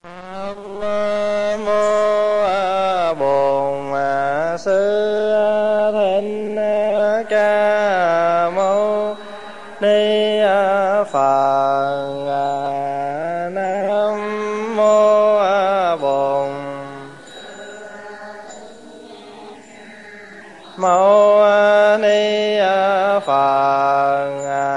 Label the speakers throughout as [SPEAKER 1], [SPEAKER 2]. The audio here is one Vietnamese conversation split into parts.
[SPEAKER 1] Nam mô Bổn Sư Thích Ca Mâu Ni Phật. Nam mô Bổn Mâu Ni Phật.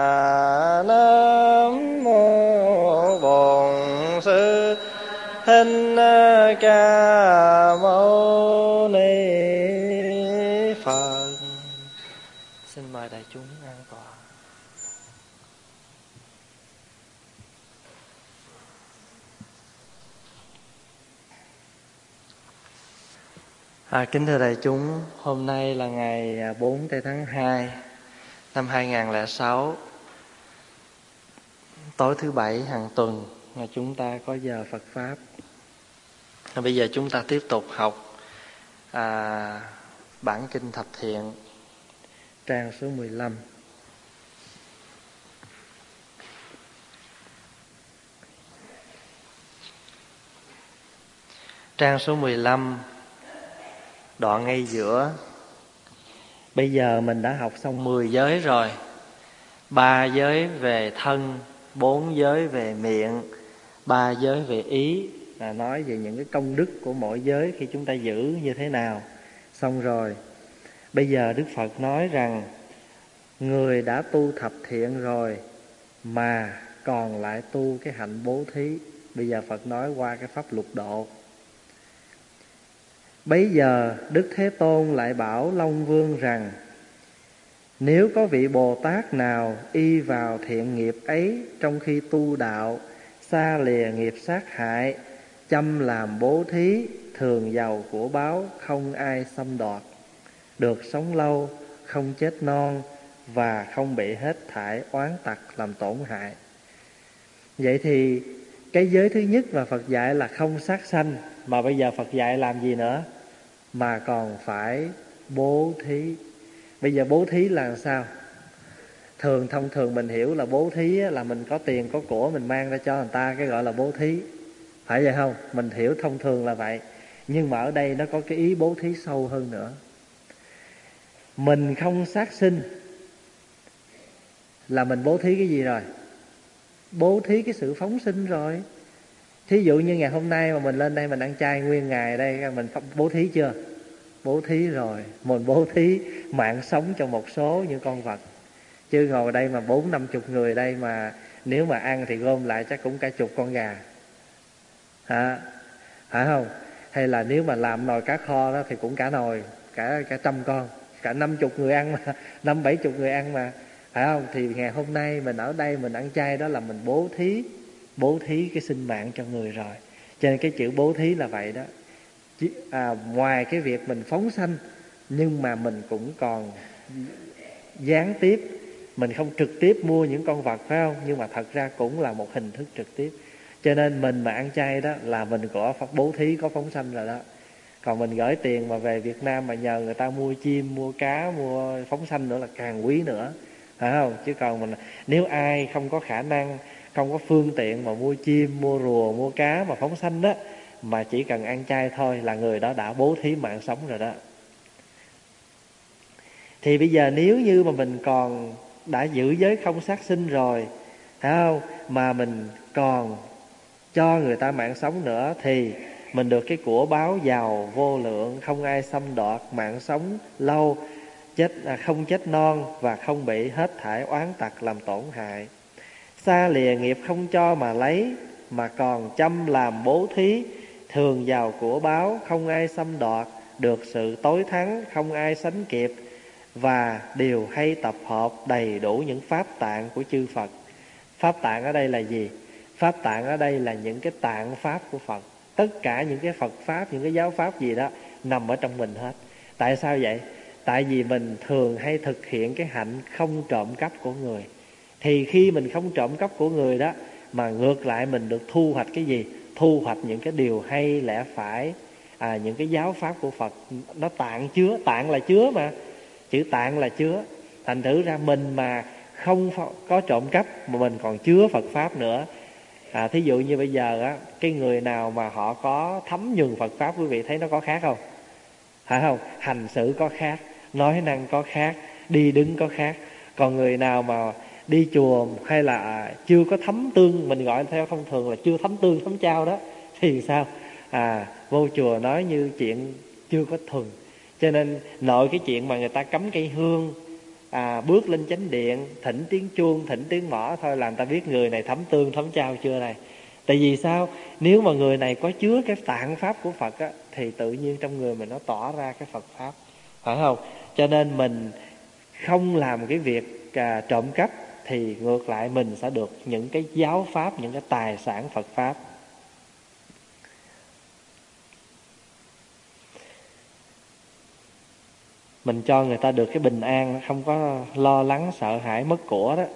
[SPEAKER 1] Nam mô Bổn Sư Thích Ca Mâu Ni Phật. Xin mời đại chúng an tọa. Kính thưa đại chúng, hôm nay là ngày 4 tháng 2 năm 2006, tối thứ Bảy hàng tuần mà chúng ta có giờ Phật Pháp. Bây giờ chúng ta tiếp tục học bản kinh Thập Thiện, trang số 15. Trang số 15, đoạn ngay giữa. Bây giờ mình đã học xong 10 giới rồi. 3 giới về thân, 4 giới về miệng, 3 giới về ý, là nói về những cái công đức của mỗi giới khi chúng ta giữ như thế nào. Xong rồi, bây giờ Đức Phật nói rằng người đã tu thập thiện rồi mà còn lại tu cái hạnh bố thí. Bây giờ Phật nói qua cái pháp lục độ. Bấy giờ Đức Thế Tôn lại bảo Long Vương rằng: nếu có vị Bồ Tát nào y vào thiện nghiệp ấy trong khi tu đạo, xa lìa nghiệp sát hại, chăm làm bố thí, thường giàu của báo, không ai xâm đoạt, được sống lâu, không chết non, và không bị hết thảy oán tặc làm tổn hại. Vậy thì cái giới thứ nhất mà Phật dạy là không sát sanh, mà bây giờ Phật dạy làm gì nữa? Mà còn phải bố thí. Bây giờ bố thí là sao? Thông thường mình hiểu là bố thí là mình có tiền có của mình mang ra cho người ta, cái gọi là bố thí, phải vậy không? Mình hiểu thông thường là vậy. Nhưng mà ở đây nó có cái ý bố thí sâu hơn nữa. Mình không sát sinh là mình bố thí cái gì rồi? Bố thí cái sự phóng sinh rồi. Thí dụ như ngày hôm nay mà mình lên đây mình ăn chay nguyên ngày đây, mình bố thí chưa? Bố thí rồi. Mình bố thí mạng sống cho một số những con vật. Chứ ngồi đây mà 40-50 người đây mà nếu mà ăn thì gom lại chắc cũng cả chục con gà. Phải không? Hay là nếu mà làm nồi cá kho đó thì cũng cả nồi, cả 100 con, cả 50 người ăn mà, 50-70 người ăn mà, phải không? Thì ngày hôm nay mình ở đây mình ăn chay đó là mình bố thí cái sinh mạng cho người rồi. Cho nên cái chữ bố thí là vậy đó. Ngoài cái việc mình phóng sanh, nhưng mà mình cũng còn gián tiếp. Mình không trực tiếp mua những con vật, phải không? Nhưng mà thật ra cũng là một hình thức trực tiếp. Cho nên mình mà ăn chay đó là mình có bố thí, có phóng sanh rồi đó. Còn mình gửi tiền mà về Việt Nam mà nhờ người ta mua chim, mua cá, mua phóng sanh nữa là càng quý nữa, phải không? Chứ còn mình nếu ai không có khả năng, không có phương tiện mà mua chim, mua rùa, mua cá mà phóng sanh đó, mà chỉ cần ăn chay thôi là người đó đã bố thí mạng sống rồi đó. Thì bây giờ nếu như mà mình còn đã giữ giới không sát sinh rồi, phải không? Mà mình còn cho người ta mạng sống nữa thì mình được cái của báo giàu vô lượng, không ai xâm đoạt, mạng sống lâu, không chết non, và không bị hết thảy oán tặc làm tổn hại. Xa lìa nghiệp không cho mà lấy, mà còn chăm làm bố thí, thường giàu của báo, không ai xâm đoạt, được sự tối thắng, không ai sánh kịp, và đều hay tập hợp đầy đủ những pháp tạng của chư Phật. Pháp tạng ở đây là gì? Pháp tạng ở đây là những cái tạng pháp của Phật. Tất cả những cái Phật pháp, những cái giáo pháp gì đó nằm ở trong mình hết. Tại sao vậy? Tại vì mình thường hay thực hiện cái hạnh không trộm cắp của người. Thì khi mình không trộm cắp của người đó, mà ngược lại mình được thu hoạch cái gì? Thu hoạch những cái điều hay lẽ phải, những cái giáo pháp của Phật. Nó tạng chứa, tạng là chứa mà. Chữ tạng là chứa. Thành thử ra mình mà không có trộm cắp mà mình còn chứa Phật pháp nữa, Thí dụ như bây giờ á, cái người nào mà họ có thấm nhuần Phật pháp, quý vị thấy nó có khác không? Phải không? Hành xử có khác, nói năng có khác, đi đứng có khác. Còn người nào mà đi chùa hay là chưa có thấm tương, mình gọi theo thông thường là chưa thấm tương thấm chao đó, thì sao? Vô chùa nói như chuyện chưa có thuần. Cho nên nội cái chuyện mà người ta cắm cây hương, bước lên chánh điện, thỉnh tiếng chuông, thỉnh tiếng mõ thôi là người ta biết người này thấm tương thấm chao chưa này. Tại vì sao? Nếu mà người này có chứa cái tạng pháp của Phật á, thì tự nhiên trong người mình nó tỏ ra cái Phật pháp, phải không? Cho nên mình không làm cái việc trộm cắp, thì ngược lại mình sẽ được những cái giáo pháp, những cái tài sản Phật pháp. Mình cho người ta được cái bình an, không có lo lắng sợ hãi mất của đó.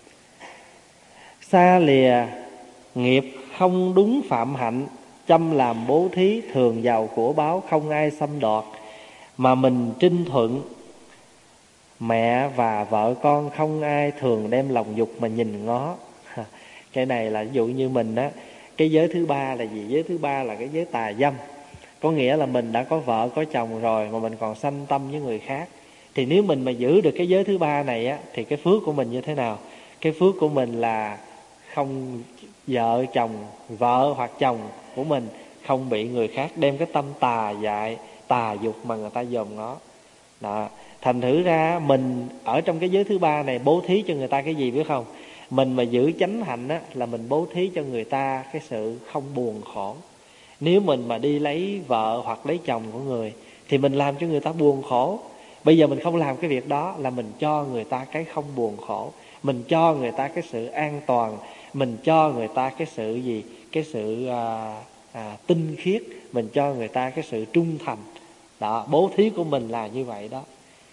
[SPEAKER 1] Xa lìa nghiệp không đúng phạm hạnh, chăm làm bố thí thường giàu của báo, không ai xâm đoạt. Mà mình trinh thuận mẹ và vợ con, không ai thường đem lòng dục mà nhìn ngó. Cái này là ví dụ như mình á, cái giới thứ ba là gì? Giới thứ ba là cái giới tà dâm. Có nghĩa là mình đã có vợ có chồng rồi mà mình còn sanh tâm với người khác. Thì nếu mình mà giữ được cái giới thứ ba này á, thì cái phước của mình như thế nào? Cái phước của mình là không vợ chồng, vợ hoặc chồng của mình không bị người khác đem cái tâm tà dại, tà dục mà người ta dòm ngó đó. Thành thử ra mình ở trong cái giới thứ ba này bố thí cho người ta cái gì biết không? Mình mà giữ chánh hạnh á, là mình bố thí cho người ta cái sự không buồn khổ. Nếu mình mà đi lấy vợ hoặc lấy chồng của người thì mình làm cho người ta buồn khổ. Bây giờ mình không làm cái việc đó, là mình cho người ta cái không buồn khổ, mình cho người ta cái sự an toàn, mình cho người ta cái sự gì? Cái sự tinh khiết, mình cho người ta cái sự trung thành đó. Bố thí của mình là như vậy đó.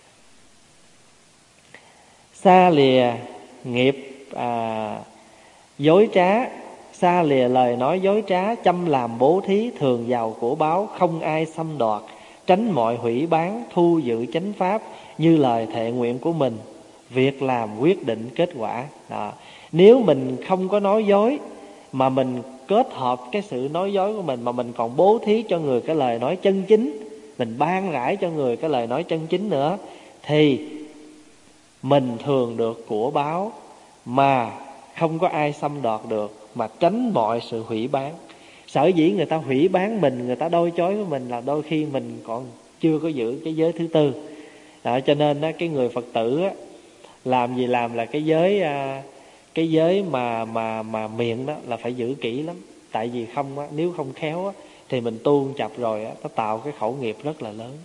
[SPEAKER 1] Xa lìa nghiệp dối trá, xa lìa lời nói dối trá, chăm làm bố thí thường giàu của báo, không ai xâm đoạt. Tránh mọi hủy bán, thu giữ chánh pháp, như lời thệ nguyện của mình, việc làm quyết định kết quả đó. Nếu mình không có nói dối, mà mình kết hợp cái sự nói dối của mình, mà mình còn bố thí cho người cái lời nói chân chính, mình ban rãi cho người cái lời nói chân chính nữa, thì mình thường được của báo mà không có ai xâm đoạt được, mà tránh mọi sự hủy bán. Sở dĩ người ta hủy bán mình, người ta đôi chối với mình là đôi khi mình còn chưa có giữ cái giới thứ tư đó. Cho nên đó, cái người Phật tử á, làm gì làm là cái giới mà miệng đó là phải giữ kỹ lắm. Tại vì không á, nếu không khéo á, thì mình tu chập rồi á, nó tạo cái khẩu nghiệp rất là lớn.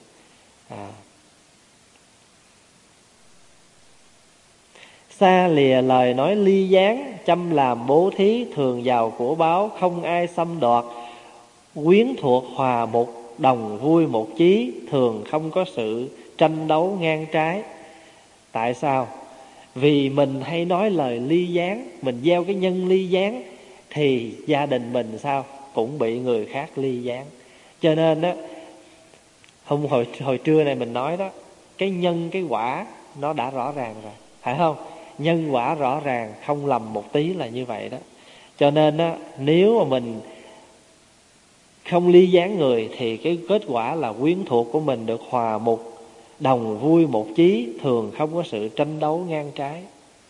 [SPEAKER 1] Xa lìa lời nói ly gián, chăm làm bố thí thường giàu của báo, không ai xâm đoạt. Quyến thuộc hòa mục, đồng vui một chí, thường không có sự tranh đấu ngang trái. Tại sao? Vì mình hay nói lời ly gián, mình gieo cái nhân ly gián, thì gia đình mình sao? Cũng bị người khác ly gián. Cho nên á, hồi trưa này mình nói đó, cái nhân cái quả nó đã rõ ràng rồi, phải không? Nhân quả rõ ràng, không lầm một tí là như vậy đó. Cho nên á, nếu mà mình không ly gián người, thì cái kết quả là quyến thuộc của mình được hòa mục, đồng vui một chí, thường không có sự tranh đấu ngang trái.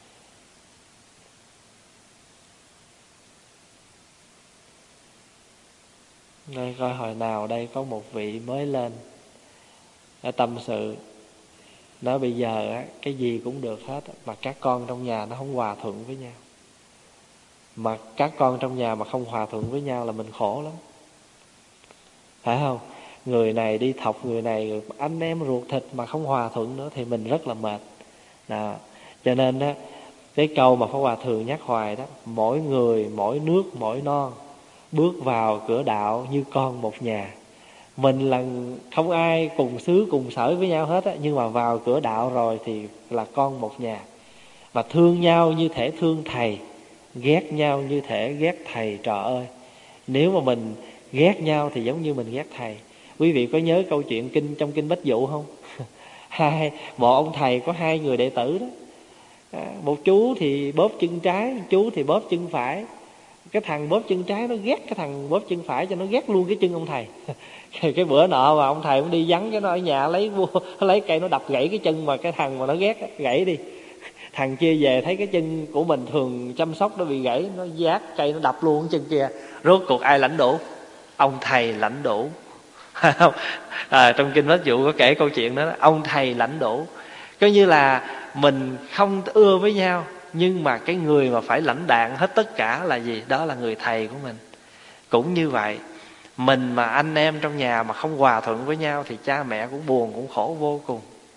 [SPEAKER 1] Đây coi hồi nào đây có một vị mới lên ở tâm sự, nói bây giờ á, cái gì cũng được hết, mà các con trong nhà nó không hòa thuận với nhau. Mà các con trong nhà mà không hòa thuận với nhau là mình khổ lắm, phải không? Người này đi thọc người này, anh em ruột thịt mà không hòa thuận nữa thì mình rất là mệt đó. Cho nên á, cái câu mà Pháp Hòa thường nhắc hoài đó, mỗi người mỗi nước mỗi non, bước vào cửa đạo như con một nhà. Mình là không ai cùng xứ cùng sở với nhau hết á, nhưng mà vào cửa đạo rồi thì là con một nhà. Mà thương nhau như thể thương thầy, ghét nhau như thể ghét thầy. Trời ơi, nếu mà mình ghét nhau thì giống như mình ghét thầy. Quý vị có nhớ câu chuyện trong kinh Bách Dụ không? Một ông thầy có hai người đệ tử đó. Một chú thì bóp chân trái, chú thì bóp chân phải. Cái thằng bóp chân trái nó ghét cái thằng bóp chân phải, cho nó ghét luôn cái chân ông thầy. Cái bữa nọ mà ông thầy cũng đi vắng, cái nó ở nhà lấy cây nó đập gãy cái chân mà cái thằng mà nó ghét gãy đi. Thằng kia về thấy cái chân của mình thường chăm sóc nó bị gãy, nó vác cây nó đập luôn cái chân kia. Rốt cuộc ai lãnh đủ? Ông thầy lãnh đủ. Trong kinh Pháp Dụ có kể câu chuyện đó, ông thầy lãnh đủ. Coi như là mình không ưa với nhau, nhưng mà cái người mà phải lãnh đạn hết tất cả là gì? Đó là người thầy của mình. Cũng như vậy, mình mà anh em trong nhà mà không hòa thuận với nhau thì cha mẹ cũng buồn, cũng khổ vô cùng.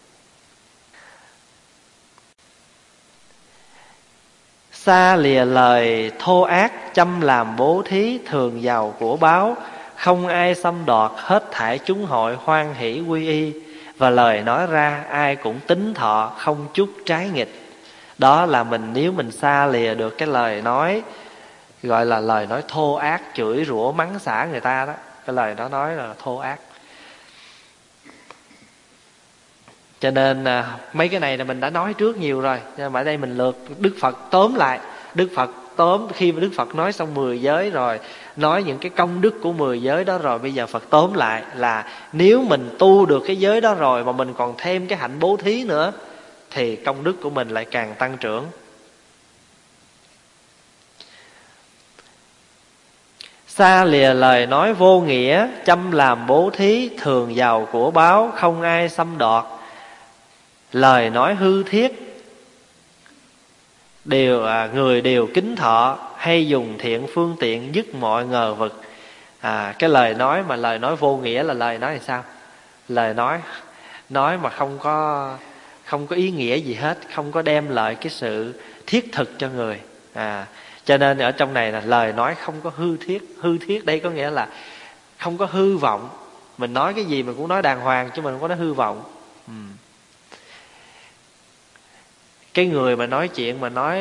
[SPEAKER 1] Xa lìa lời thô ác, chăm làm bố thí, thường giàu của báo, không ai xâm đoạt, hết thảy chúng hội hoan hỷ quy y. Và lời nói ra ai cũng tín thọ, không chút trái nghịch. Đó là nếu mình xa lìa được cái lời nói, gọi là lời nói thô ác, chửi rủa mắng xả người ta đó, cái lời đó nói là thô ác. Cho nên mấy cái này là mình đã nói trước nhiều rồi, nhưng mà ở đây mình lược Đức Phật tóm lại. Đức Phật khi mà Đức Phật nói xong 10 giới rồi, nói những cái công đức của 10 giới đó rồi, bây giờ Phật tóm lại là nếu mình tu được cái giới đó rồi mà mình còn thêm cái hạnh bố thí nữa thì công đức của mình lại càng tăng trưởng. Xa lìa lời nói vô nghĩa, chăm làm bố thí, thường giàu của báo, không ai xâm đoạt. Lời nói hư thiết, người đều kính thọ, hay dùng thiện phương tiện dứt mọi ngờ vực. Cái lời nói mà lời nói vô nghĩa là lời nói là sao? Lời nói mà không có ý nghĩa gì hết, không có đem lại cái sự thiết thực cho người. Cho nên ở trong này là lời nói không có hư thiết. Hư thiết đây có nghĩa là không có hư vọng. Mình nói cái gì mình cũng nói đàng hoàng, chứ mình không có nói hư vọng. Cái người mà nói chuyện mà nói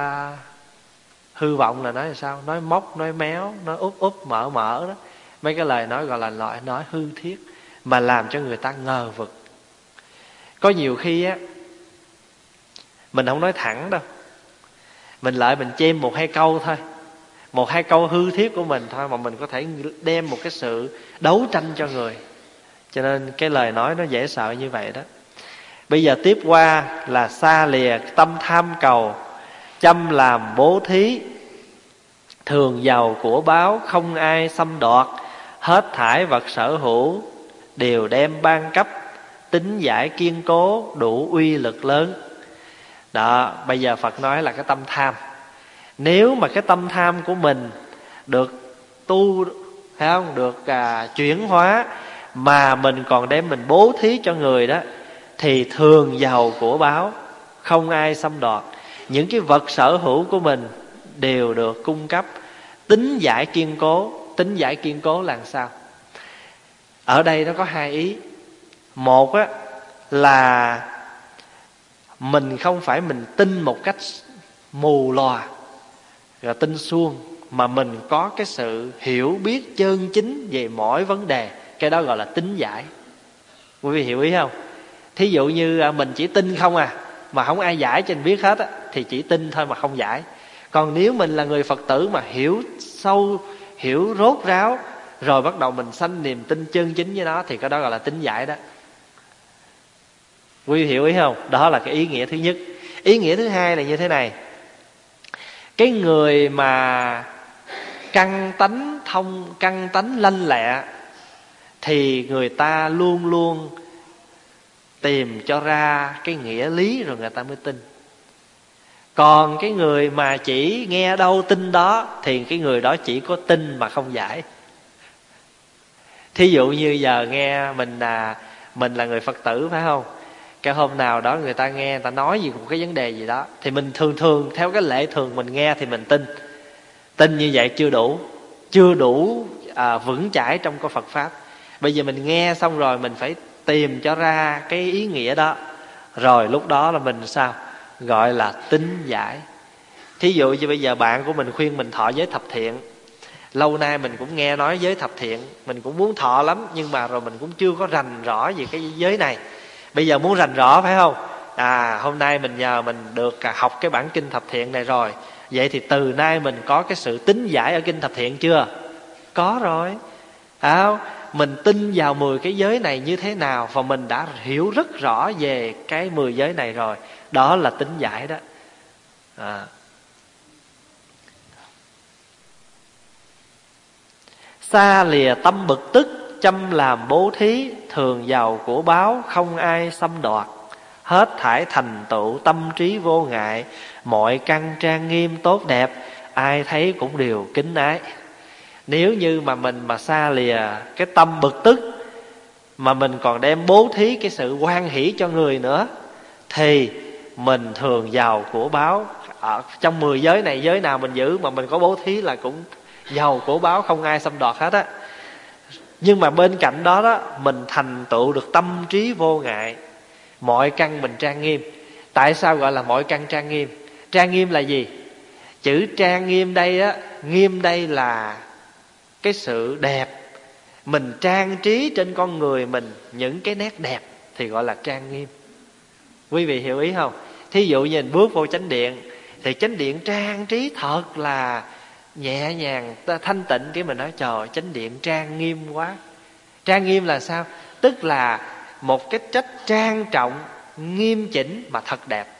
[SPEAKER 1] hư vọng là nói là sao? Nói móc, nói méo, nói úp mở đó. Mấy cái lời nói gọi là loại nói hư thiết, mà làm cho người ta ngờ vực. Có nhiều khi á, mình không nói thẳng đâu, mình lại mình chêm 1-2 câu thôi, 1-2 câu hư thiết của mình thôi, mà mình có thể đem một cái sự đấu tranh cho người. Cho nên cái lời nói nó dễ sợ như vậy đó. Bây giờ tiếp qua là xa lìa tâm tham cầu, chăm làm bố thí, thường giàu của báo, không ai xâm đoạt, hết thải vật sở hữu đều đem ban cấp, tính giải kiên cố, đủ uy lực lớn. Đó, bây giờ Phật nói là cái tâm tham. Nếu mà cái tâm tham của mình được tu, thấy không, được chuyển hóa, mà mình còn đem mình bố thí cho người đó, thì thường giàu của báo, không ai xâm đoạt. Những cái vật sở hữu của mình đều được cung cấp, tính giải kiên cố. Tính giải kiên cố là sao? Ở đây nó có 2 ý. Một á, là mình không phải mình tin một cách mù lòa rồi tin suông, mà mình có cái sự hiểu biết chân chính về mỗi vấn đề. Cái đó gọi là tính giải. Quý vị hiểu ý không? Thí dụ như mình chỉ tin không mà không ai giải cho mình biết hết thì chỉ tin thôi mà không giải. Còn nếu mình là người Phật tử mà hiểu sâu, hiểu rốt ráo, rồi bắt đầu mình sanh niềm tin chân chính với nó, thì cái đó gọi là tính giải đó. Quý vị hiểu ý không? Đó là cái ý nghĩa thứ nhất. Ý nghĩa thứ hai là như thế này. Cái người mà căn tánh lanh lẹ thì người ta luôn luôn tìm cho ra cái nghĩa lý rồi người ta mới tin. Còn cái người mà chỉ nghe đâu tin đó thì cái người đó chỉ có tin mà không giải. Thí dụ như giờ nghe mình là người Phật tử phải không? Cái hôm nào đó người ta nghe, người ta nói gì một cái vấn đề gì đó, thì mình thường theo cái lệ thường mình nghe thì mình tin. Tin như vậy chưa đủ vững chãi trong cái Phật Pháp. Bây giờ mình nghe xong rồi mình phải tìm cho ra cái ý nghĩa đó, rồi lúc đó là mình sao? Gọi là tính giải. Thí dụ như bây giờ bạn của mình khuyên mình thọ giới thập thiện. Lâu nay mình cũng nghe nói giới thập thiện, mình cũng muốn thọ lắm, nhưng mà rồi mình cũng chưa có rành rõ về cái giới này. Bây giờ muốn rành rõ phải không? Hôm nay mình nhờ mình được học cái bản kinh thập thiện này rồi, Vậy thì từ nay mình có cái sự tín giải ở kinh Thập Thiện chưa? Có rồi. Mình tin vào 10 cái giới này như thế nào, và mình đã hiểu rất rõ về cái 10 giới này rồi. Đó là tín giải đó. Xa lìa tâm bực tức, chăm làm bố thí, thường giàu của báo, không ai xâm đoạt. Hết thảy thành tựu tâm trí vô ngại, mọi căn trang nghiêm tốt đẹp, ai thấy cũng đều kính ái. Nếu như mà mình mà xa lìa cái tâm bực tức, mà mình còn đem bố thí cái sự hoan hỷ cho người nữa, thì mình thường giàu của báo. Ở trong 10 giới này, giới nào mình giữ mà mình có bố thí là cũng giàu của báo, không ai xâm đoạt hết á. Nhưng mà bên cạnh đó đó, mình thành tựu được tâm trí vô ngại, mọi căn mình trang nghiêm. Tại sao gọi là mọi căn trang nghiêm? Trang nghiêm là gì? Chữ trang nghiêm đây á, nghiêm đây là cái sự đẹp. Mình trang trí trên con người mình những cái nét đẹp thì gọi là trang nghiêm. Quý vị hiểu ý không? Thí dụ như mình bước vô chánh điện, thì chánh điện trang trí thật là nhẹ nhàng, thanh tịnh. Cái mình nói trời, chánh điện trang nghiêm quá. Trang nghiêm là sao? Tức là một cái cách trang trọng, nghiêm chỉnh mà thật đẹp.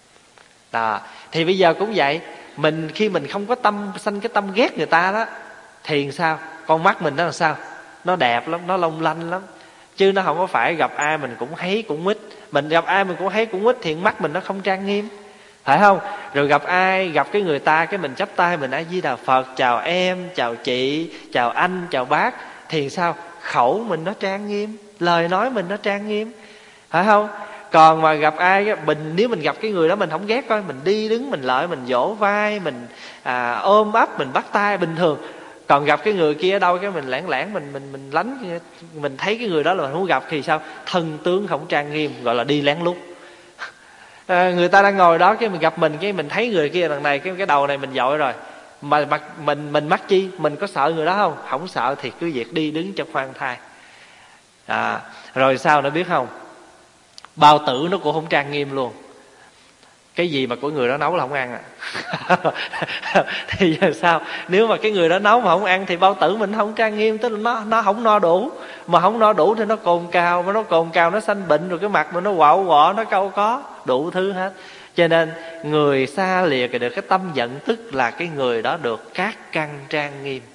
[SPEAKER 1] Thì bây giờ cũng vậy. Mình khi mình không có tâm sanh cái tâm ghét người ta đó, thì sao? Con mắt mình nó là sao? Nó đẹp lắm, nó long lanh lắm. Chứ nó không có phải gặp ai mình cũng thấy cũng quýt. Mình gặp ai mình cũng thấy cũng quýt thì mắt mình nó không trang nghiêm, phải không? Rồi gặp ai, gặp cái người ta, cái mình chắp tay mình A Di Đà Phật, chào em, chào chị, chào anh, chào bác, thì sao? Khẩu mình nó trang nghiêm, lời nói mình nó trang nghiêm, phải không? Còn mà gặp ai, nếu mình gặp cái người đó mình không ghét, coi mình đi đứng mình lợi, mình vỗ vai, mình ôm ấp, mình bắt tay bình thường. Còn gặp cái người kia ở đâu cái mình lảng lảng, mình lánh, mình thấy cái người đó là mình không gặp, thì sao? Thân tướng không trang nghiêm, gọi là đi lén lút. Người ta đang ngồi đó, cái mình gặp mình, cái mình thấy người kia đằng này, cái đầu này mình dội rồi. Mà mình mắc chi? Mình có sợ người đó không? Không sợ thì cứ việc đi đứng cho khoan thai. Rồi sao nữa biết không? Bao tử nó cũng không trang nghiêm luôn. Cái gì mà của người đó nấu là không ăn thì giờ sao? Nếu mà cái người đó nấu mà không ăn thì bao tử mình không trang nghiêm, tức là nó không no đủ. Mà không no đủ thì nó cồn cào, mà nó cồn cào nó sanh bệnh, rồi cái mặt mình nó quạo quọ, nó câu có đủ thứ hết. Cho nên người xa lìa được cái tâm giận tức là cái người đó được các căn trang nghiêm.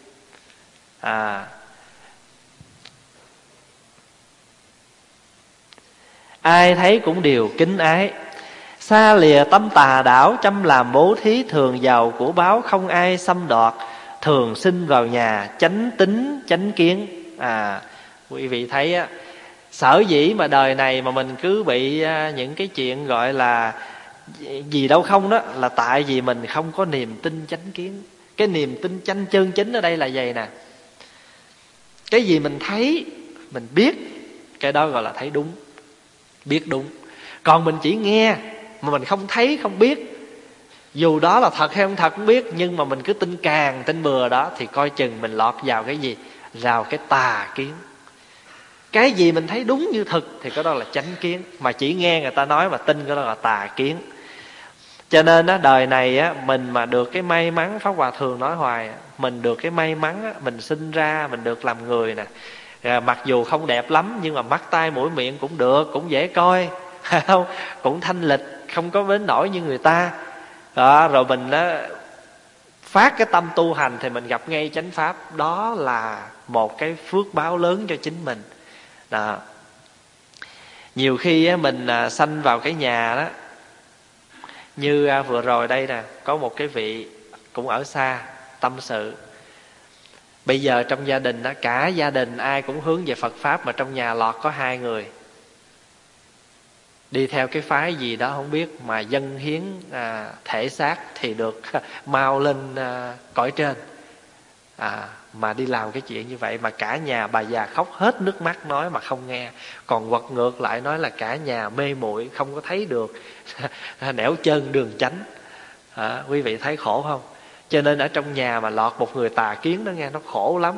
[SPEAKER 1] Ai thấy cũng đều kính ái. Xa lìa tâm tà đảo, chăm làm bố thí, thường giàu của báo, không ai xâm đoạt, thường sinh vào nhà, chánh tính chánh kiến. Quý vị thấy á, sở dĩ mà đời này mà mình cứ bị những cái chuyện gọi là gì đâu không đó, là tại vì mình không có niềm tin chánh kiến. Cái niềm tin chánh chân chính ở đây là vậy nè. Cái gì mình thấy, mình biết, cái đó gọi là thấy đúng, biết đúng. Còn mình chỉ nghe mà mình không thấy, không biết, dù đó là thật hay không thật không biết, nhưng mà mình cứ tin càng tin bừa đó, thì coi chừng mình lọt vào cái gì? Vào cái tà kiến. Cái gì mình thấy đúng như thực thì cái đó là chánh kiến, mà chỉ nghe người ta nói mà tin cái đó là tà kiến. Cho nên á, đời này á, mình mà được cái may mắn, Pháp Hòa thường nói hoài, mình được cái may mắn á, mình sinh ra mình được làm người nè. Mặc dù không đẹp lắm, nhưng mà mắt tai mũi miệng cũng được, cũng dễ coi, không? Cũng thanh lịch, không có bến nổi như người ta. Rồi mình phát cái tâm tu hành thì mình gặp ngay chánh pháp. Đó là một cái phước báo lớn cho chính mình. Nhiều khi mình sanh vào cái nhà đó, như vừa rồi đây nè, có một cái vị cũng ở xa tâm sự. Bây giờ trong gia đình đó, cả gia đình ai cũng hướng về Phật Pháp, mà trong nhà lọt có 2 người đi theo cái phái gì đó không biết, mà dâng hiến thể xác thì được mau lên cõi trên. Mà đi làm cái chuyện như vậy mà cả nhà bà già khóc hết nước mắt nói mà không nghe. Còn quật ngược lại nói là cả nhà mê muội không có thấy được nẻo chân đường chánh. Quý vị thấy khổ không? Cho nên ở trong nhà mà lọt một người tà kiến đó nghe, nó khổ lắm.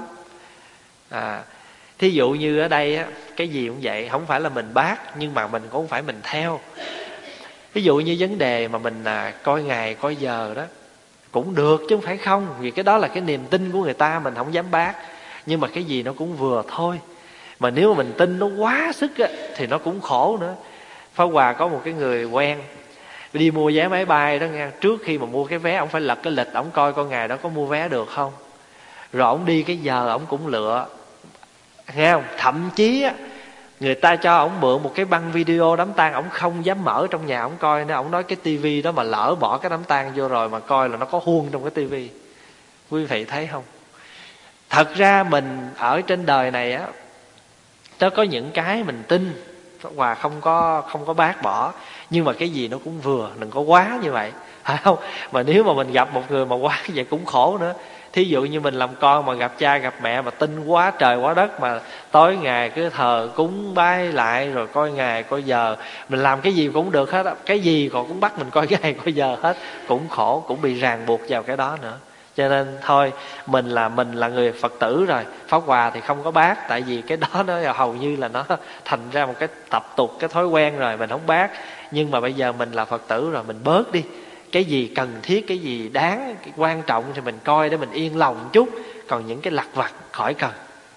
[SPEAKER 1] Thí dụ như ở đây á, cái gì cũng vậy, không phải là mình bác, nhưng mà mình cũng không phải mình theo. Ví dụ như vấn đề mà mình coi ngày coi giờ đó, cũng được chứ không phải không, vì cái đó là cái niềm tin của người ta, mình không dám bác. Nhưng mà cái gì nó cũng vừa thôi. Mà nếu mà mình tin nó quá sức á, thì nó cũng khổ nữa. Pháp Hòa có một cái người quen đi mua vé máy bay đó nghe. Trước khi mà mua cái vé, ông phải lật cái lịch, ông coi ngày đó có mua vé được không. Rồi ông đi cái giờ ông cũng lựa, nghe không. Thậm chí á, người ta cho ổng mượn một cái băng video đám tang, ổng không dám mở trong nhà ổng coi nữa. Ổng nói cái tivi đó mà lỡ bỏ cái đám tang vô rồi mà coi là nó có huông trong cái tivi. Quý vị thấy không? Thật ra mình ở trên đời này á, nó có những cái mình tin và không có bác bỏ, nhưng mà cái gì nó cũng vừa, đừng có quá như vậy, phải không? Mà nếu mà mình gặp một người mà quá vậy cũng khổ nữa. Thí dụ như mình làm con mà gặp cha gặp mẹ mà tin quá trời quá đất, mà tối ngày cứ thờ cúng bái lại rồi coi ngày coi giờ, mình làm cái gì cũng được hết, cái gì còn cũng bắt mình coi ngày coi giờ hết, cũng khổ, cũng bị ràng buộc vào cái đó nữa. Cho nên thôi, mình là người Phật tử rồi, Pháp Hòa thì không có bác, tại vì cái đó nó hầu như là nó thành ra một cái tập tục, cái thói quen rồi, mình không bác. Nhưng mà bây giờ mình là Phật tử rồi, mình bớt đi. Cái gì cần thiết, cái gì đáng, cái quan trọng thì mình coi để mình yên lòng một chút. Còn những cái lặt vặt khỏi cần.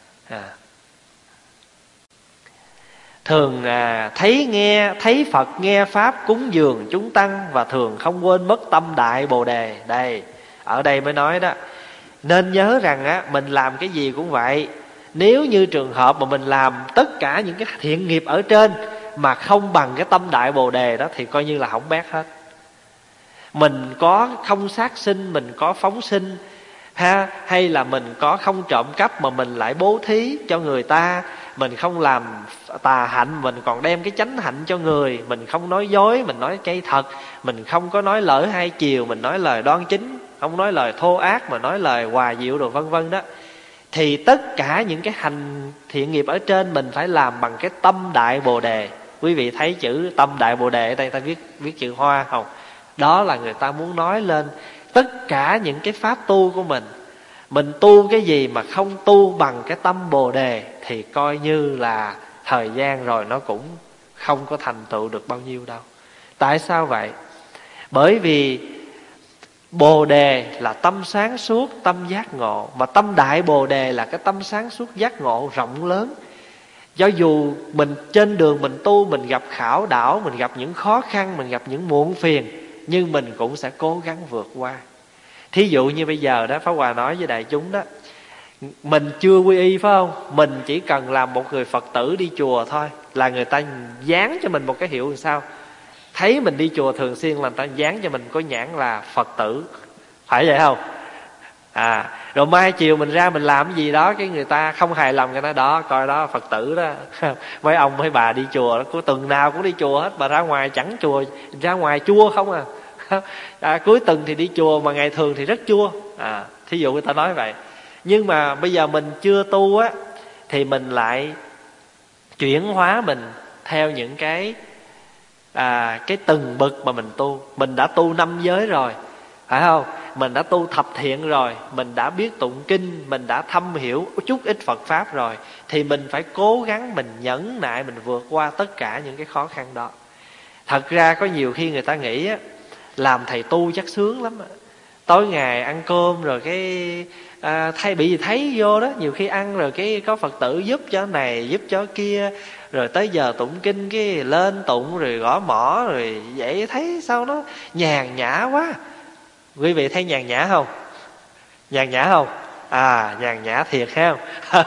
[SPEAKER 1] Thường thấy Phật nghe Pháp cúng dường chúng tăng, và thường không quên mất tâm Đại Bồ Đề. Đây, ở đây mới nói đó, nên nhớ rằng á, mình làm cái gì cũng vậy. Nếu như trường hợp mà mình làm tất cả những cái thiện nghiệp ở trên mà không bằng cái tâm Đại Bồ Đề đó, thì coi như là không bét hết. Mình có không sát sinh, mình có phóng sinh hay là mình có không trộm cắp mà mình lại bố thí cho người ta, mình không làm tà hạnh, mình còn đem cái chánh hạnh cho người, mình không nói dối, mình nói cái thật, mình không có nói lỡ hai chiều, mình nói lời đoan chính, không nói lời thô ác mà nói lời hòa dịu đồ vân vân đó, thì tất cả những cái hành thiện nghiệp ở trên mình phải làm bằng cái tâm Đại Bồ Đề. Quý vị thấy chữ tâm Đại Bồ Đề ở đây ta viết chữ hoa không? Đó là người ta muốn nói lên tất cả những cái pháp tu của mình tu cái gì mà không tu bằng cái tâm Bồ Đề thì coi như là thời gian rồi nó cũng không có thành tựu được bao nhiêu đâu. Tại sao vậy? Bởi vì Bồ Đề là tâm sáng suốt, tâm giác ngộ, mà tâm Đại Bồ Đề là cái tâm sáng suốt giác ngộ rộng lớn. Do dù mình trên đường mình tu, mình gặp khảo đảo, mình gặp những khó khăn, mình gặp những muộn phiền, nhưng mình cũng sẽ cố gắng vượt qua. Thí dụ như bây giờ đó, Pháp Hòa nói với đại chúng đó, mình chưa quy y phải không? Mình chỉ cần làm một người Phật tử đi chùa thôi là người ta dán cho mình một cái hiệu làm sao? Thấy mình đi chùa thường xuyên là người ta dán cho mình có nhãn là Phật tử. Phải vậy không? Rồi mai chiều mình ra mình làm cái gì đó, cái người ta không hài lòng, người ta đó coi đó Phật tử đó. Mấy ông mấy bà đi chùa đó, tuần nào cũng đi chùa hết, mà ra ngoài chẳng chùa, ra ngoài chua không cuối tuần thì đi chùa mà ngày thường thì rất chua. Thí dụ người ta nói vậy. Nhưng mà bây giờ mình chưa tu á, thì mình lại chuyển hóa mình theo những cái từng bậc mà mình tu. Mình đã tu 5 giới rồi, phải không? Mình đã tu thập thiện rồi, mình đã biết tụng kinh, mình đã thâm hiểu chút ít Phật Pháp rồi, thì mình phải cố gắng mình nhẫn nại, mình vượt qua tất cả những cái khó khăn đó. Thật ra có nhiều khi người ta nghĩ á, làm thầy tu chắc sướng lắm. Tối ngày ăn cơm rồi cái bị gì thấy vô đó, nhiều khi ăn rồi cái có Phật tử giúp cho này giúp cho kia, rồi tới giờ tụng kinh cái lên tụng rồi gõ mõ rồi vậy, thấy sao nó nhàn nhã quá. Quý vị thấy nhàn nhã không? Nhàn nhã không? Nhàn nhã thiệt ha.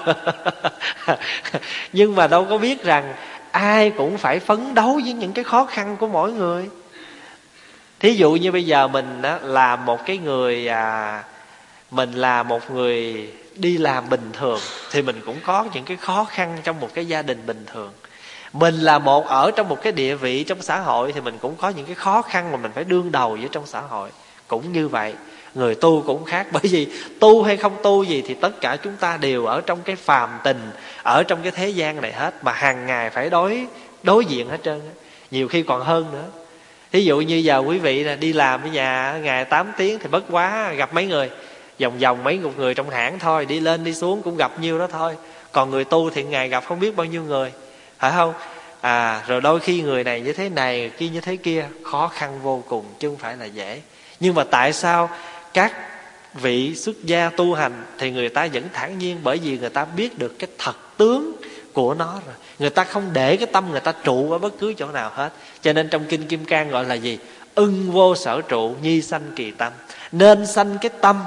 [SPEAKER 1] Nhưng mà đâu có biết rằng ai cũng phải phấn đấu với những cái khó khăn của mỗi người. Thí dụ như bây giờ mình là một cái người mình là một người đi làm bình thường, thì mình cũng có những cái khó khăn trong một cái gia đình bình thường. Mình là ở trong một cái địa vị trong xã hội, thì mình cũng có những cái khó khăn mà mình phải đương đầu với trong xã hội. Cũng như vậy, người tu cũng khác. Bởi vì tu hay không tu gì thì tất cả chúng ta đều ở trong cái phàm tình, ở trong cái thế gian này hết, mà hàng ngày phải đối diện hết trơn. Nhiều khi còn hơn nữa. Thí dụ như giờ quý vị là đi làm ở nhà ngày 8 tiếng thì bất quá gặp mấy người, vòng vòng mấy chục người trong hãng thôi, đi lên đi xuống cũng gặp nhiêu đó thôi. Còn người tu thì ngày gặp không biết bao nhiêu người, phải không? Rồi đôi khi người này như thế này, kia như thế kia, khó khăn vô cùng chứ không phải là dễ. Nhưng mà tại sao các vị xuất gia tu hành thì người ta vẫn thản nhiên, bởi vì người ta biết được cái thật tướng của nó rồi. Người ta không để cái tâm người ta trụ ở bất cứ chỗ nào hết. Cho nên trong Kinh Kim Cang gọi là gì? Ưng vô sở trụ, nhi sanh kỳ tâm. Nên sanh cái tâm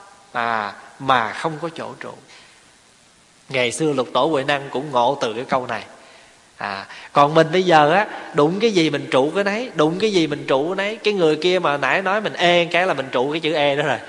[SPEAKER 1] mà không có chỗ trụ. Ngày xưa Lục Tổ Huệ Năng cũng ngộ từ cái câu này. Còn mình bây giờ á, đụng cái gì mình trụ cái nấy, đụng cái gì mình trụ cái nấy. Cái người kia mà nãy nói mình ê cái là mình trụ cái chữ ê đó rồi.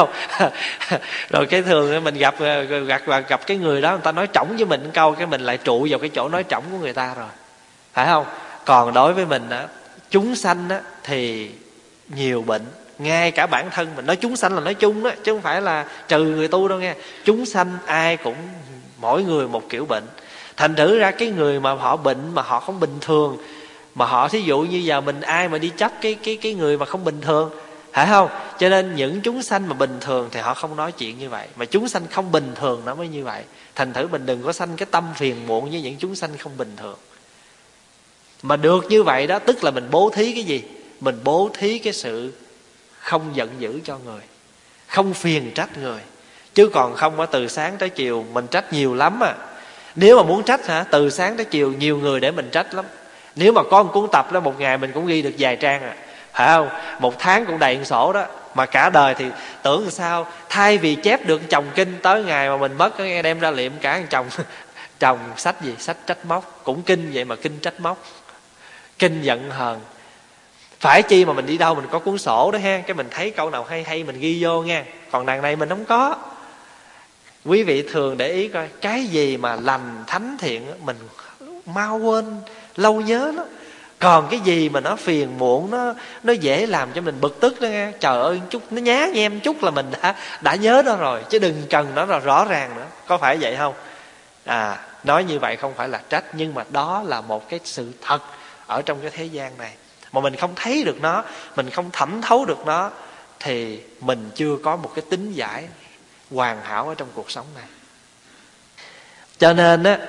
[SPEAKER 1] Rồi cái thường mình gặp cái người đó, người ta nói trỏng với mình một câu, cái mình lại trụ vào cái chỗ nói trỏng của người ta rồi, phải không? Còn đối với mình á, chúng sanh á thì nhiều bệnh. Ngay cả bản thân mình, nói chúng sanh là nói chung đó, chứ không phải là trừ người tu đâu nghe. Chúng sanh ai cũng, mỗi người một kiểu bệnh. Thành thử ra cái người mà họ bệnh mà họ không bình thường, mà họ thí dụ như giờ mình ai mà đi chấp cái người mà không bình thường, phải không? Cho nên những chúng sanh mà bình thường thì họ không nói chuyện như vậy, mà chúng sanh không bình thường nó mới như vậy. Thành thử mình đừng có sanh cái tâm phiền muộn với những chúng sanh không bình thường. Mà được như vậy đó, tức là mình bố thí cái gì? Mình bố thí cái sự không giận dữ cho người, không phiền trách người. Chứ còn không á, từ sáng tới chiều mình trách nhiều lắm à. Nếu mà muốn trách hả, từ sáng tới chiều nhiều người để mình trách lắm. Nếu mà có một cuốn tập đó, một ngày mình cũng ghi được vài trang à, phải không? Một tháng cũng đầy sổ đó. Mà cả đời thì tưởng làm sao, thay vì chép được chồng kinh, tới ngày mà mình mất nghe đem ra liệm cả chồng chồng sách gì, sách trách móc. Cũng kinh vậy mà kinh trách móc, kinh giận hờn. Phải chi mà mình đi đâu mình có cuốn sổ đó ha, cái mình thấy câu nào hay hay mình ghi vô nha. Còn đằng này mình không có. Quý vị thường để ý coi, cái gì mà lành thánh thiện mình mau quên, lâu nhớ lắm. Còn cái gì mà nó phiền muộn, nó dễ làm cho mình bực tức đó nghe, trời ơi chút nó nhá nhem chút là mình đã nhớ nó rồi, chứ đừng cần nó là rõ ràng nữa. Có phải vậy không? Nói như vậy không phải là trách, nhưng mà đó là một cái sự thật ở trong cái thế gian này. Mà mình không thấy được nó, mình không thẩm thấu được nó, thì mình chưa có một cái tính giải hoàn hảo ở trong cuộc sống này. Cho nên á,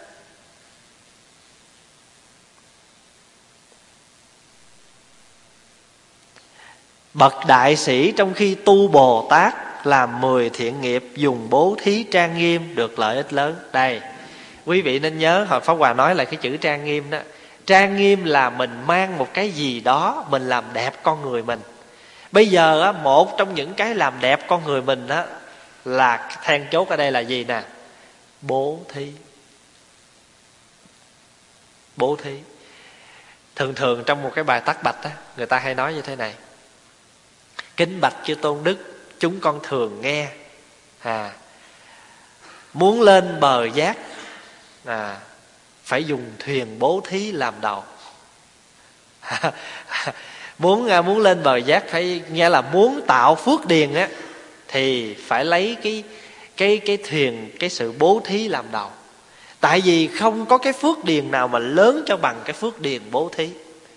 [SPEAKER 1] bậc đại sĩ trong khi tu Bồ Tát làm 10 thiện nghiệp, dùng bố thí trang nghiêm được lợi ích lớn. Đây, quý vị nên nhớ, hồi Pháp Hòa nói là cái chữ trang nghiêm đó. Trang nghiêm là mình mang một cái gì đó, mình làm đẹp con người mình. Bây giờ á, một trong những cái làm đẹp con người mình á, là then chốt ở đây là gì nè? Bố thí. Bố thí. Thường trong một cái bài tắc bạch á, người ta hay nói như thế này: kính bạch chư tôn đức, chúng con thường nghe muốn lên bờ giác phải dùng thuyền bố thí làm đầu. Muốn lên bờ giác phải nghe là muốn tạo phước điền á, thì phải lấy cái thuyền, cái sự bố thí làm đầu. Tại vì không có cái phước điền nào mà lớn cho bằng cái phước điền bố thí.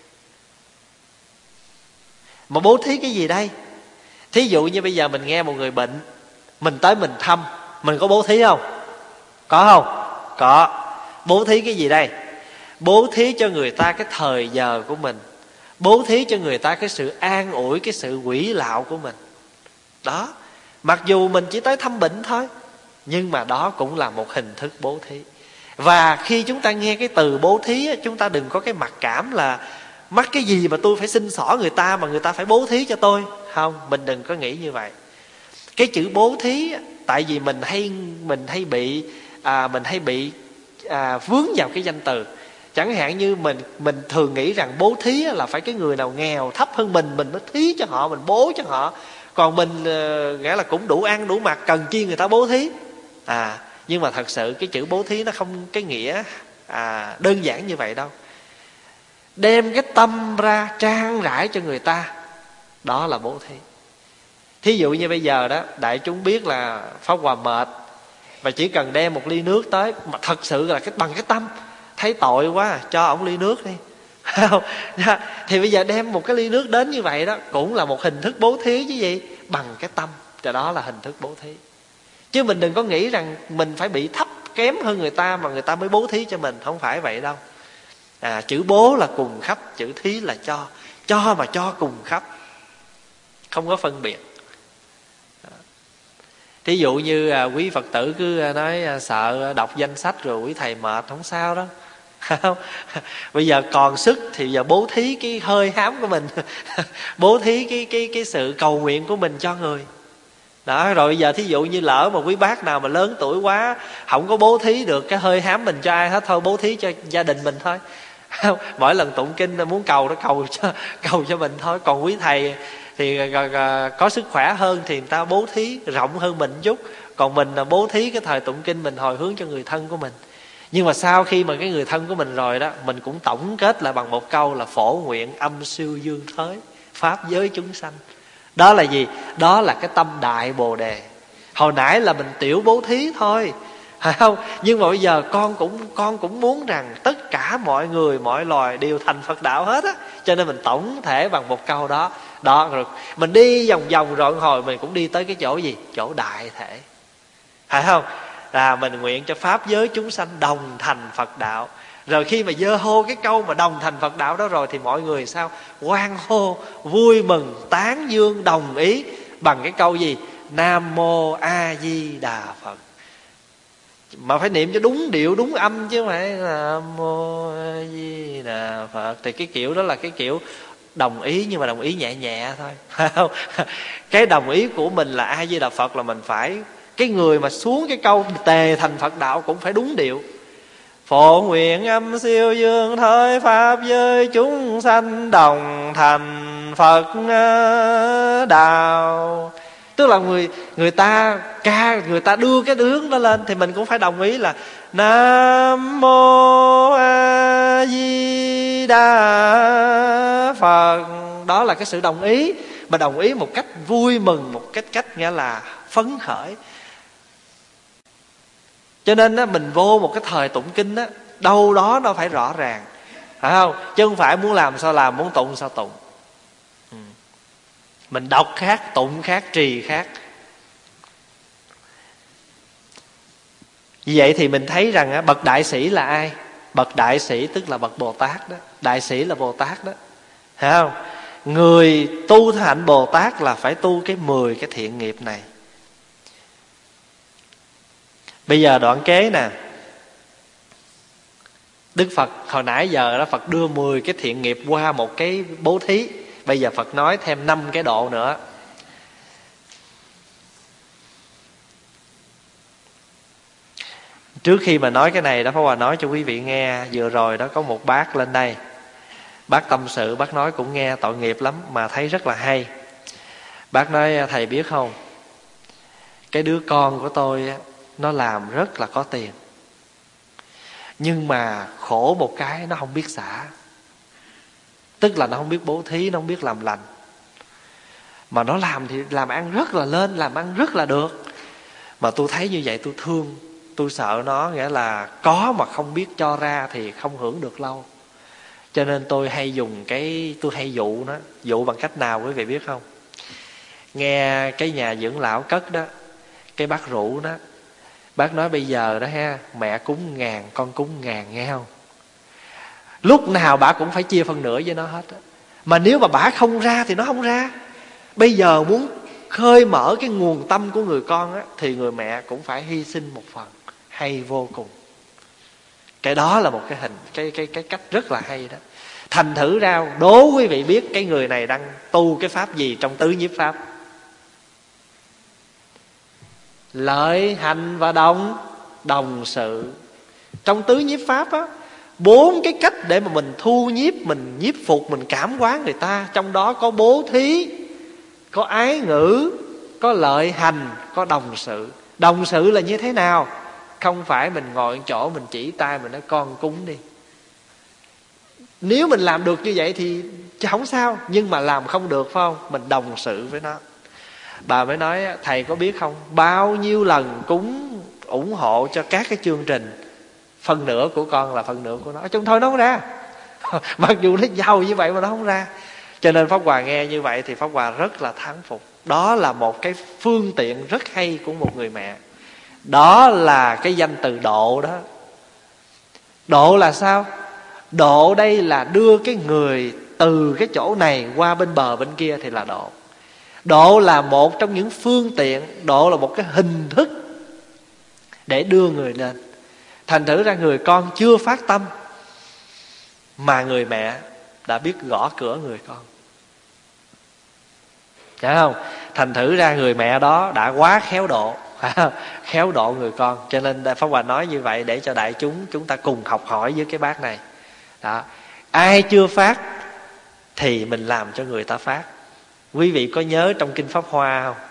[SPEAKER 1] Mà bố thí cái gì đây? Thí dụ như bây giờ mình nghe một người bệnh, mình tới mình thăm, mình có bố thí không? Có không? Có. Bố thí cái gì đây? Bố thí cho người ta cái thời giờ của mình, bố thí cho người ta cái sự an ủi, cái sự quỷ lạo của mình. Đó. Mặc dù mình chỉ tới thăm bệnh thôi, nhưng mà đó cũng là một hình thức bố thí. Và khi chúng ta nghe cái từ bố thí, chúng ta đừng có cái mặc cảm là mắc cái gì mà tôi phải xin xỏ người ta mà người ta phải bố thí cho tôi. Không, mình đừng có nghĩ như vậy. Cái chữ bố thí, tại vì mình hay bị vướng vào cái danh từ. Chẳng hạn như mình thường nghĩ rằng bố thí là phải cái người nào nghèo thấp hơn mình mới thí cho họ, mình bố cho họ. Còn mình nghĩa là cũng đủ ăn đủ mặc, cần chi người ta bố thí. Nhưng mà thật sự cái chữ bố thí nó không cái nghĩa đơn giản như vậy đâu. Đem cái tâm ra trang rải cho người ta, đó là bố thí. Thí dụ như bây giờ đó, đại chúng biết là Pháp Hòa mệt, và chỉ cần đem một ly nước tới, mà thật sự là bằng cái tâm, thấy tội quá cho ổng ly nước đi. Thì bây giờ đem một cái ly nước đến như vậy đó, cũng là một hình thức bố thí chứ gì, bằng cái tâm. Cho đó là hình thức bố thí. Chứ mình đừng có nghĩ rằng mình phải bị thấp kém hơn người ta mà người ta mới bố thí cho mình. Không phải vậy đâu. Chữ bố là cùng khắp, chữ thí là cho mà cho cùng khắp, không có phân biệt.
[SPEAKER 2] Thí dụ như quý Phật tử cứ nói sợ đọc danh sách rồi quý thầy mệt, không sao đó. Không. Bây giờ còn sức thì giờ bố thí cái hơi hám của mình bố thí cái sự cầu nguyện của mình cho người đó. Rồi bây giờ thí dụ như lỡ mà quý bác nào mà lớn tuổi quá không có bố thí được cái hơi hám mình cho ai hết, thôi bố thí cho gia đình mình thôi. Mỗi lần tụng kinh muốn cầu nó cầu cho mình thôi. Còn quý thầy thì có sức khỏe hơn thì người ta bố thí rộng hơn mình chút. Còn mình là bố thí cái thời tụng kinh mình hồi hướng cho người thân của mình. Nhưng mà sau khi mà cái người thân của mình rồi đó, mình cũng tổng kết lại bằng một câu là phổ nguyện âm siêu dương thới pháp giới chúng sanh. Đó là gì? Đó là cái tâm đại bồ đề. Hồi nãy là mình tiểu bố thí thôi, phải không? Nhưng mà bây giờ con cũng muốn rằng tất cả mọi người mọi loài đều thành Phật đạo hết á. Cho nên mình tổng thể bằng một câu đó. Đó, rồi mình đi vòng vòng rồi hồi mình cũng đi tới cái chỗ gì? Chỗ đại thể, phải không? Là mình nguyện cho pháp giới chúng sanh đồng thành Phật đạo. Rồi khi mà giơ hô cái câu mà đồng thành Phật đạo đó rồi thì mọi người sao? Hoan hô, vui mừng, tán dương, đồng ý bằng cái câu gì? Nam Mô A Di Đà Phật. Mà phải niệm cho đúng điệu, đúng âm chứ không phải Nam Mô A Di Đà Phật. Thì cái kiểu đó là cái kiểu đồng ý, nhưng mà đồng ý nhẹ nhẹ thôi, phải không? Cái đồng ý của mình là A Di Đà Phật là mình phải, cái người mà xuống cái câu tề thành Phật đạo cũng phải đúng điệu. Phổ nguyện âm siêu dương thới pháp giới chúng sanh đồng thành Phật đạo. Tức là người ta ca, người ta đưa cái hướng đó lên thì mình cũng phải đồng ý là Nam Mô A Di Đà Phật. Đó là cái sự đồng ý, mà đồng ý một cách vui mừng, một cách nghĩa là phấn khởi. Cho nên á, mình vô một cái thời tụng kinh á, đâu đó nó phải rõ ràng, phải không? Chứ không phải muốn làm sao làm, muốn tụng sao tụng. Mình đọc khác, tụng khác, trì khác. Vì vậy thì mình thấy rằng á, bậc đại sĩ là ai? Bậc đại sĩ tức là bậc Bồ Tát đó. Đại sĩ là Bồ Tát đó, phải không? Người tu hạnh Bồ Tát là phải tu cái 10 cái thiện nghiệp này. Bây giờ đoạn kế nè, Đức Phật hồi nãy giờ đó Phật đưa 10 cái thiện nghiệp qua một cái bố thí. Bây giờ Phật nói thêm 5 cái độ nữa. Trước khi mà nói cái này đó, Pháp Hòa nói cho quý vị nghe. Vừa rồi đó có một bác lên đây, bác tâm sự, bác nói cũng nghe tội nghiệp lắm mà thấy rất là hay. Bác nói thầy biết không, cái đứa con của tôi nó làm rất là có tiền, nhưng mà khổ một cái nó không biết xả. Tức là nó không biết bố thí, nó không biết làm lành. Mà nó làm thì làm ăn rất là lên, làm ăn rất là được. Mà tôi thấy như vậy tôi thương, tôi sợ nó, nghĩa là có mà không biết cho ra thì không hưởng được lâu. Cho nên tôi hay dùng tôi hay dụ nó. Dụ bằng cách nào quý vị biết không? Nghe cái nhà dưỡng lão cất đó, cái bác rượu đó, bác nói bây giờ đó ha, mẹ cúng 1.000, con cúng 1.000 nghe không? Lúc nào bà cũng phải chia phân nửa với nó hết á. Mà nếu mà bà không ra thì nó không ra. Bây giờ muốn khơi mở cái nguồn tâm của người con á, thì người mẹ cũng phải hy sinh một phần. Hay vô cùng. Cái đó là một cái hình, cái cách rất là hay đó. Thành thử ra đố quý vị biết cái người này đang tu cái pháp gì trong tứ nhiếp pháp? Lợi hành và đồng sự. Trong tứ nhiếp pháp á, 4 cái cách để mà mình thu nhiếp, mình nhiếp phục, mình cảm hóa người ta. Trong đó có bố thí, có ái ngữ, có lợi hành, có đồng sự. Đồng sự là như thế nào? Không phải mình ngồi chỗ mình chỉ tay mình nói con cúng đi. Nếu mình làm được như vậy thì không sao. Nhưng mà làm không được phải không? Mình đồng sự với nó. Bà mới nói thầy có biết không, bao nhiêu lần cúng ủng hộ cho các cái chương trình, phần nửa của con là phần nửa của nó. Chung thôi nó không ra. Mặc dù nó giàu như vậy mà nó không ra. Cho nên Pháp Hòa nghe như vậy thì Pháp Hòa rất là thán phục. Đó là một cái phương tiện rất hay của một người mẹ. Đó là cái danh từ độ đó. Độ là sao? Độ đây là đưa cái người từ cái chỗ này qua bên bờ bên kia thì là độ. Độ là một trong những phương tiện, độ là một cái hình thức để đưa người lên. Thành thử ra người con chưa phát tâm mà người mẹ đã biết gõ cửa người con, phải không? Thành thử ra người mẹ đó đã quá khéo độ, khéo độ người con. Cho nên Pháp Hòa nói như vậy để cho đại chúng ta cùng học hỏi với cái bác này đó. Ai chưa phát thì mình làm cho người ta phát. Quý vị có nhớ trong Kinh Pháp Hoa không?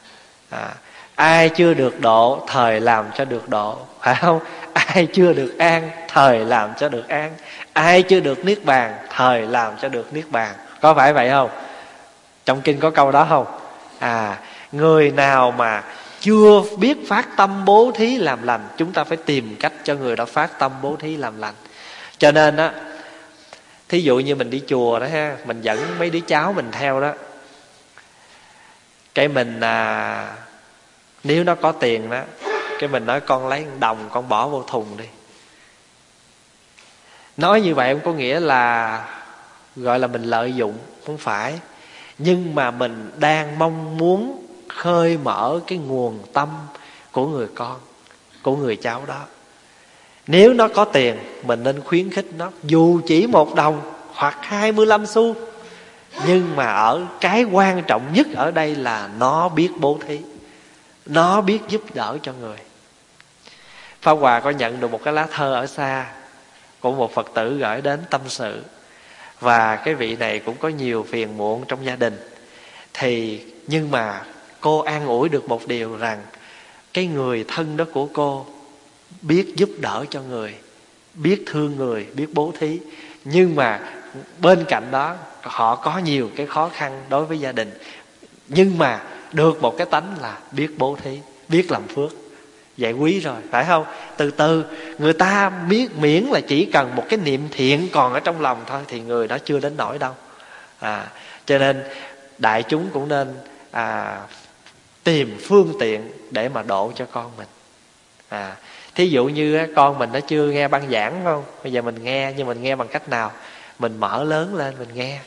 [SPEAKER 2] Ai chưa được độ thời làm cho được độ, phải không? Ai chưa được an thời làm cho được an. Ai chưa được niết bàn thời làm cho được niết bàn. Có phải vậy không? Trong kinh có câu đó không? Người nào mà chưa biết phát tâm bố thí làm lành, chúng ta phải tìm cách cho người đó phát tâm bố thí làm lành. Cho nên á, thí dụ như mình đi chùa đó ha, mình dẫn mấy đứa cháu mình theo đó, cái mình nếu nó có tiền đó, cái mình nói con lấy 1 đồng con bỏ vô thùng đi. Nói như vậy không có nghĩa là gọi là mình lợi dụng, không phải. Nhưng mà mình đang mong muốn khơi mở cái nguồn tâm của người con, của người cháu đó. Nếu nó có tiền, mình nên khuyến khích nó, dù chỉ 1 đồng hoặc 25 xu. Nhưng mà ở cái quan trọng nhất ở đây là nó biết bố thí, nó biết giúp đỡ cho người. Pháp Hòa có nhận được một cái lá thơ ở xa của một Phật tử gửi đến tâm sự. Và cái vị này cũng có nhiều phiền muộn trong gia đình. Nhưng mà cô an ủi được một điều rằng cái người thân đó của cô biết giúp đỡ cho người, biết thương người, biết bố thí. Nhưng mà bên cạnh đó họ có nhiều cái khó khăn đối với gia đình. Nhưng mà được một cái tánh là biết bố thí, biết làm phước. Vậy quý rồi, phải không? Từ từ người ta biết, miễn là chỉ cần một cái niệm thiện còn ở trong lòng thôi thì người đó chưa đến nỗi đâu. Cho nên đại chúng cũng nên tìm phương tiện để mà độ cho con mình. Thí dụ như con mình nó chưa nghe băng giảng, phải không? Bây giờ mình nghe, nhưng mình nghe bằng cách nào? Mình mở lớn lên mình nghe.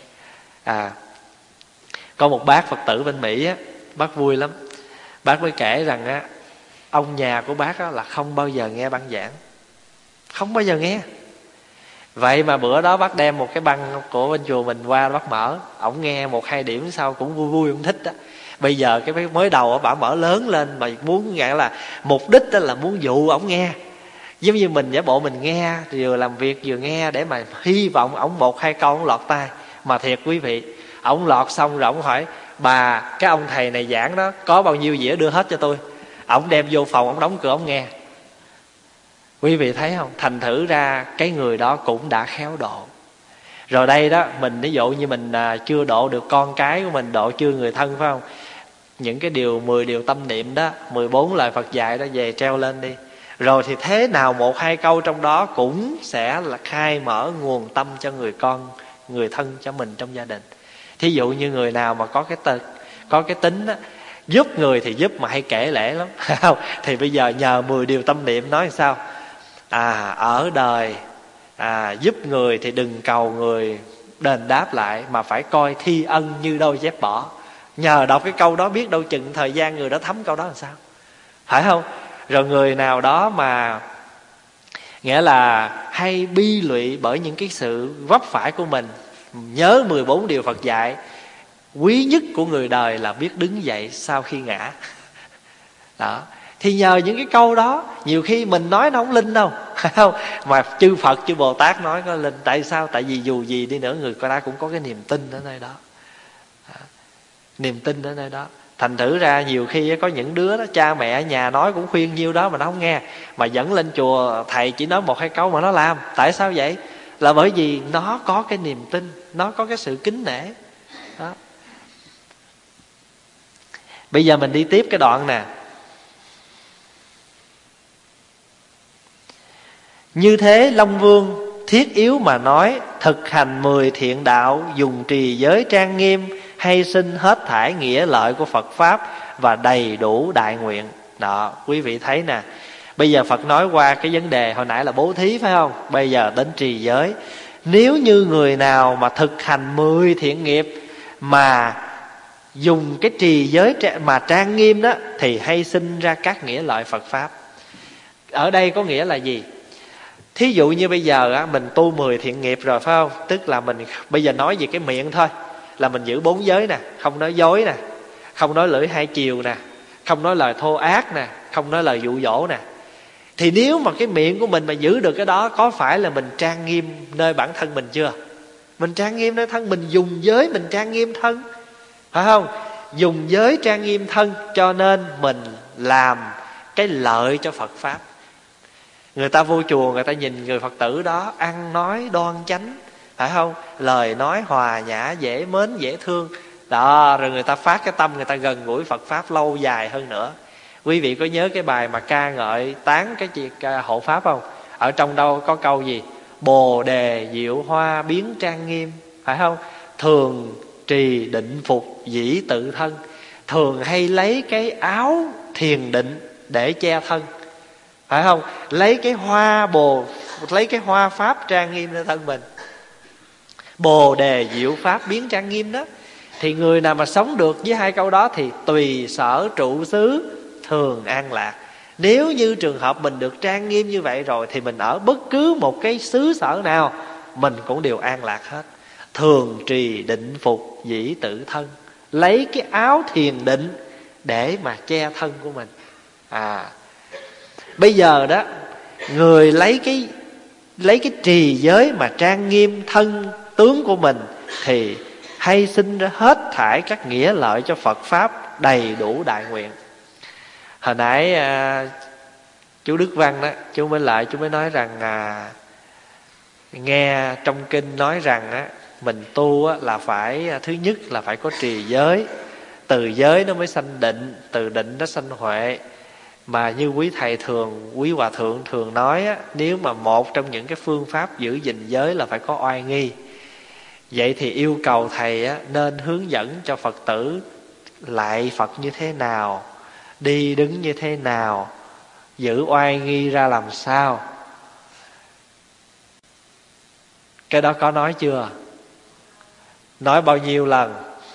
[SPEAKER 2] Có một bác Phật tử bên Mỹ á, bác vui lắm. Bác mới kể rằng á, ông nhà của bác á là không bao giờ nghe băng giảng, không bao giờ nghe. Vậy mà bữa đó bác đem một cái băng của bên chùa mình qua, bác mở, ổng nghe 1-2 điểm sau cũng vui vui, ổng thích đó. Bây giờ cái mới đầu bả mở lớn lên mà muốn nghe là mục đích đó là muốn dụ ổng nghe. Giống như mình giả bộ mình nghe, vừa làm việc vừa nghe để mà hy vọng ổng 1-2 câu ổng lọt tai. Mà thiệt quý vị, ổng lọt xong rồi ổng hỏi: bà, cái ông thầy này giảng đó có bao nhiêu dĩa đưa hết cho tôi. Ổng đem vô phòng, ổng đóng cửa, ổng nghe. Quý vị thấy không? Thành thử ra cái người đó cũng đã khéo độ. Rồi đây đó, mình ví dụ như mình chưa độ được con cái của mình, độ chưa người thân, phải không? Những cái 10 điều tâm niệm đó, 14 lời Phật dạy đó, về treo lên đi. Rồi thì thế nào 1-2 câu trong đó cũng sẽ là khai mở nguồn tâm cho người con, người thân cho mình trong gia đình. Thí dụ như người nào mà có cái tính đó, giúp người thì giúp mà hay kể lể lắm, thì bây giờ nhờ 10 điều tâm niệm nói sao? Ở đời giúp người thì đừng cầu người đền đáp lại, mà phải coi thi ân như đôi dép bỏ. Nhờ đọc cái câu đó biết đâu chừng thời gian người đó thấm câu đó làm sao, phải không? Rồi người nào đó mà nghĩa là hay bi lụy bởi những cái sự vấp phải của mình, nhớ 14 điều Phật dạy, quý nhất của người đời là biết đứng dậy sau khi ngã. Đó. Thì nhờ những cái câu đó, nhiều khi mình nói nó không linh đâu, không? Mà chư Phật, chư Bồ Tát nói có linh. Tại sao? Tại vì dù gì đi nữa người ta cũng có cái niềm tin ở nơi đó. Niềm tin ở nơi đó. Thành thử ra nhiều khi có những đứa đó, cha mẹ ở nhà nói cũng khuyên nhiêu đó mà nó không nghe, mà dẫn lên chùa thầy chỉ nói 1-2 câu mà nó làm. Tại sao vậy? Là bởi vì nó có cái niềm tin, nó có cái sự kính nể đó. Bây giờ mình đi tiếp cái đoạn nè. Như thế Long Vương thiết yếu mà nói, thực hành 10 thiện đạo, dùng trì giới trang nghiêm, hay sinh hết thảy nghĩa lợi của Phật Pháp và đầy đủ đại nguyện. Đó, quý vị thấy nè. Bây giờ Phật nói qua cái vấn đề hồi nãy là bố thí, phải không? Bây giờ đến trì giới. Nếu như người nào mà thực hành 10 thiện nghiệp mà dùng cái trì giới mà trang nghiêm đó thì hay sinh ra các nghĩa lợi Phật Pháp. Ở đây có nghĩa là gì? Thí dụ như bây giờ á, mình tu 10 thiện nghiệp rồi phải không? Tức là mình bây giờ nói về cái miệng thôi, là mình giữ 4 giới nè, không nói dối nè, không nói lưỡi hai chiều nè, không nói lời thô ác nè, không nói lời dụ dỗ nè. Thì nếu mà cái miệng của mình mà giữ được cái đó, có phải là mình trang nghiêm nơi bản thân mình chưa? Mình trang nghiêm nơi thân, mình dùng giới mình trang nghiêm thân, phải không? Dùng giới trang nghiêm thân, cho nên mình làm cái lợi cho Phật Pháp. Người ta vô chùa, người ta nhìn người Phật tử đó ăn nói đoan chánh, phải không? Lời nói hòa nhã, dễ mến, dễ thương đó, rồi người ta phát cái tâm, người ta gần gũi Phật Pháp lâu dài hơn nữa. Quý vị có nhớ cái bài mà ca ngợi tán cái hộ Pháp không? Ở trong đâu có câu gì? Bồ đề diệu hoa biến trang nghiêm, phải không? Thường trì định phục dĩ tự thân. Thường hay lấy cái áo thiền định để che thân, phải không? Lấy cái hoa pháp trang nghiêm lên thân mình. Bồ đề diệu pháp biến trang nghiêm đó. Thì người nào mà sống được với hai câu đó thì tùy sở trụ xứ thường an lạc. Nếu như trường hợp mình được trang nghiêm như vậy rồi, thì mình ở bất cứ một cái xứ sở nào mình cũng đều an lạc hết. Thường trì định phục dĩ tự thân. Lấy cái áo thiền định để mà che thân của mình. Bây giờ đó, người lấy cái trì giới mà trang nghiêm thân tướng của mình thì hay sinh ra hết thảy các nghĩa lợi cho Phật Pháp đầy đủ đại nguyện. Hồi nãy chú Đức Văn đó, chú mới nói rằng nghe trong kinh nói rằng á, mình tu á, là phải thứ nhất là phải có trì giới, từ giới nó mới sanh định, từ định nó sanh huệ. Mà như quý hòa thượng thường nói á, nếu mà một trong những cái phương pháp giữ gìn giới là phải có oai nghi. Vậy thì yêu cầu thầy á, nên hướng dẫn cho Phật tử lạy Phật như thế nào, đi đứng như thế nào, giữ oai nghi ra làm sao. Cái đó có nói chưa? Nói bao nhiêu lần?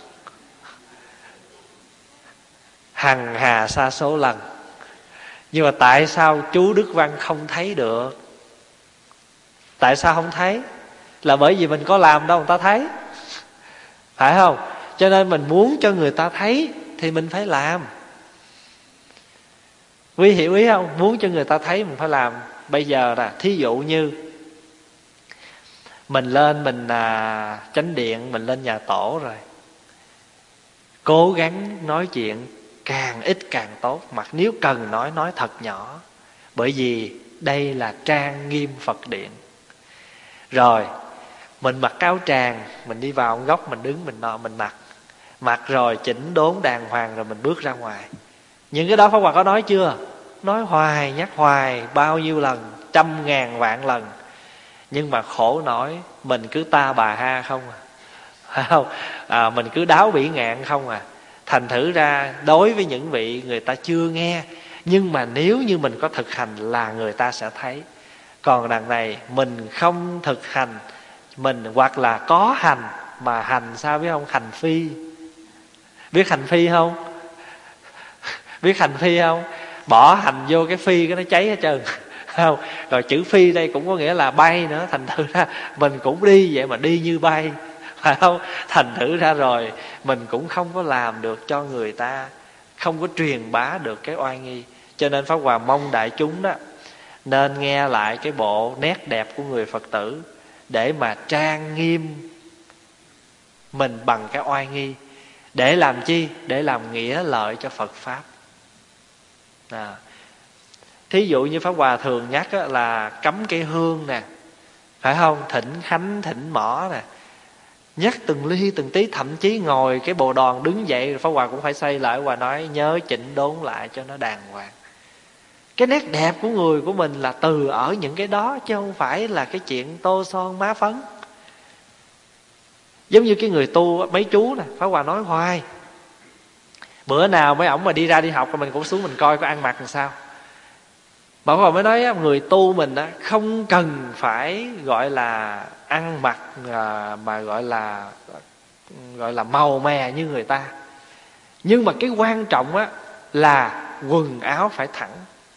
[SPEAKER 2] Hằng hà sa số lần. Nhưng mà tại sao chú Đức Văn không thấy được? Tại sao không thấy? Là bởi vì mình có làm đâu người ta thấy, phải không? Cho nên mình muốn cho người ta thấy thì mình phải làm. Quý hiểu ý không? Muốn cho người ta thấy mình phải làm. Bây giờ là thí dụ như mình lên mình chánh điện, mình lên nhà tổ rồi, cố gắng nói chuyện càng ít càng tốt. Mà nếu cần nói thật nhỏ, bởi vì đây là trang nghiêm Phật điện. Rồi mình mặc áo tràng, mình đi vào góc, mình đứng mình mặc rồi chỉnh đốn đàng hoàng, rồi mình bước ra ngoài. Những cái đó Pháp Hòa có nói chưa? Nói hoài, nhắc hoài, bao nhiêu lần, 100.000 vạn lần. Nhưng mà khổ nổi, mình cứ ta bà ha không phải không? Mình cứ đáo bỉ ngạn không Thành thử ra đối với những vị người ta chưa nghe, nhưng mà nếu như mình có thực hành là người ta sẽ thấy. Còn đằng này mình không thực hành, mình hoặc là có hành mà hành sao biết không? Hành phi. Biết hành phi không? Biết hành phi không? Bỏ hành vô cái phi cái nó cháy hết trơn, không? Rồi chữ phi đây cũng có nghĩa là bay nữa. Thành thử ra mình cũng đi vậy mà đi như bay, phải không? Thành thử ra rồi mình cũng không có làm được cho người ta, không có truyền bá được cái oai nghi. Cho nên Pháp Hòa mong đại chúng đó nên nghe lại cái bộ nét đẹp của người Phật tử, để mà trang nghiêm mình bằng cái oai nghi. Để làm chi? Để làm nghĩa lợi cho Phật Pháp. Thí dụ như Pháp Hòa thường nhắc là cắm cây hương nè, phải không? Thỉnh khánh, thỉnh mỏ nè, nhắc từng ly từng tí. Thậm chí ngồi cái bồ đoàn đứng dậy, Pháp Hòa cũng phải xây lại và nói nhớ chỉnh đốn lại cho nó đàng hoàng. Cái nét đẹp của người của mình là từ ở những cái đó, chứ không phải là cái chuyện tô son má phấn. Giống như cái người tu, mấy chú nè, Pháp Hòa nói hoài. Bữa nào mấy ổng mà đi ra đi học rồi mình cũng xuống mình coi có ăn mặc làm sao. Bảo Hòa mới nói người tu mình không cần phải gọi là ăn mặc mà gọi là màu mè như người ta. Nhưng mà cái quan trọng á là quần áo phải thẳng,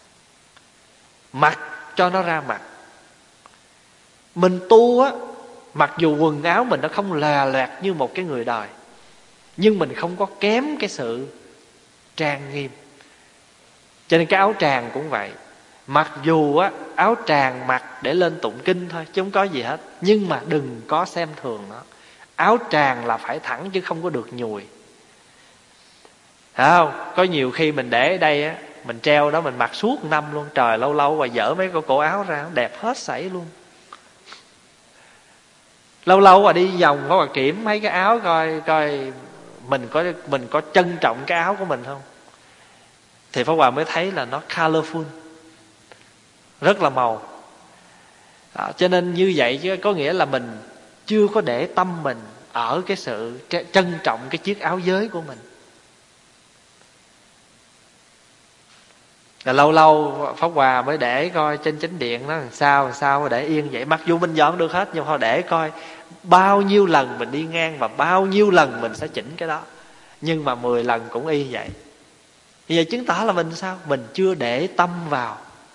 [SPEAKER 2] mặc cho nó ra mặt. Mình tu á, mặc dù quần áo mình nó không lòe loẹt như một cái người đời, nhưng mình không có kém cái sự trang nghiêm. Cho nên cái áo tràng cũng vậy. Mặc dù á, áo tràng mặc để lên tụng kinh thôi chứ không có gì hết, nhưng mà đừng có xem thường nó. Áo tràng là phải thẳng chứ không có được nhùi. Thấy không? Có nhiều khi mình để ở đây á, mình treo đó mình mặc suốt năm luôn. Trời, lâu lâu và dở mấy cái cổ áo ra, đẹp hết sảy luôn. Lâu lâu và đi vòng có mà kiểm mấy cái áo coi mình có trân trọng cái áo của mình không. Thì Pháp Hòa mới thấy là nó colorful, rất là màu. Đó, cho nên như vậy chứ có nghĩa là mình chưa có để tâm mình ở cái sự trân trọng cái chiếc áo giới của mình. Là lâu lâu Pháp Hòa mới để coi trên chánh điện nó làm sao mà để yên vậy. Mặc dù mình dọn được hết, nhưng thôi để coi bao nhiêu lần mình đi ngang và bao nhiêu lần mình sẽ chỉnh cái đó. Nhưng mà 10 lần cũng y vậy. Bây giờ chứng tỏ là mình sao? Mình chưa để tâm vào.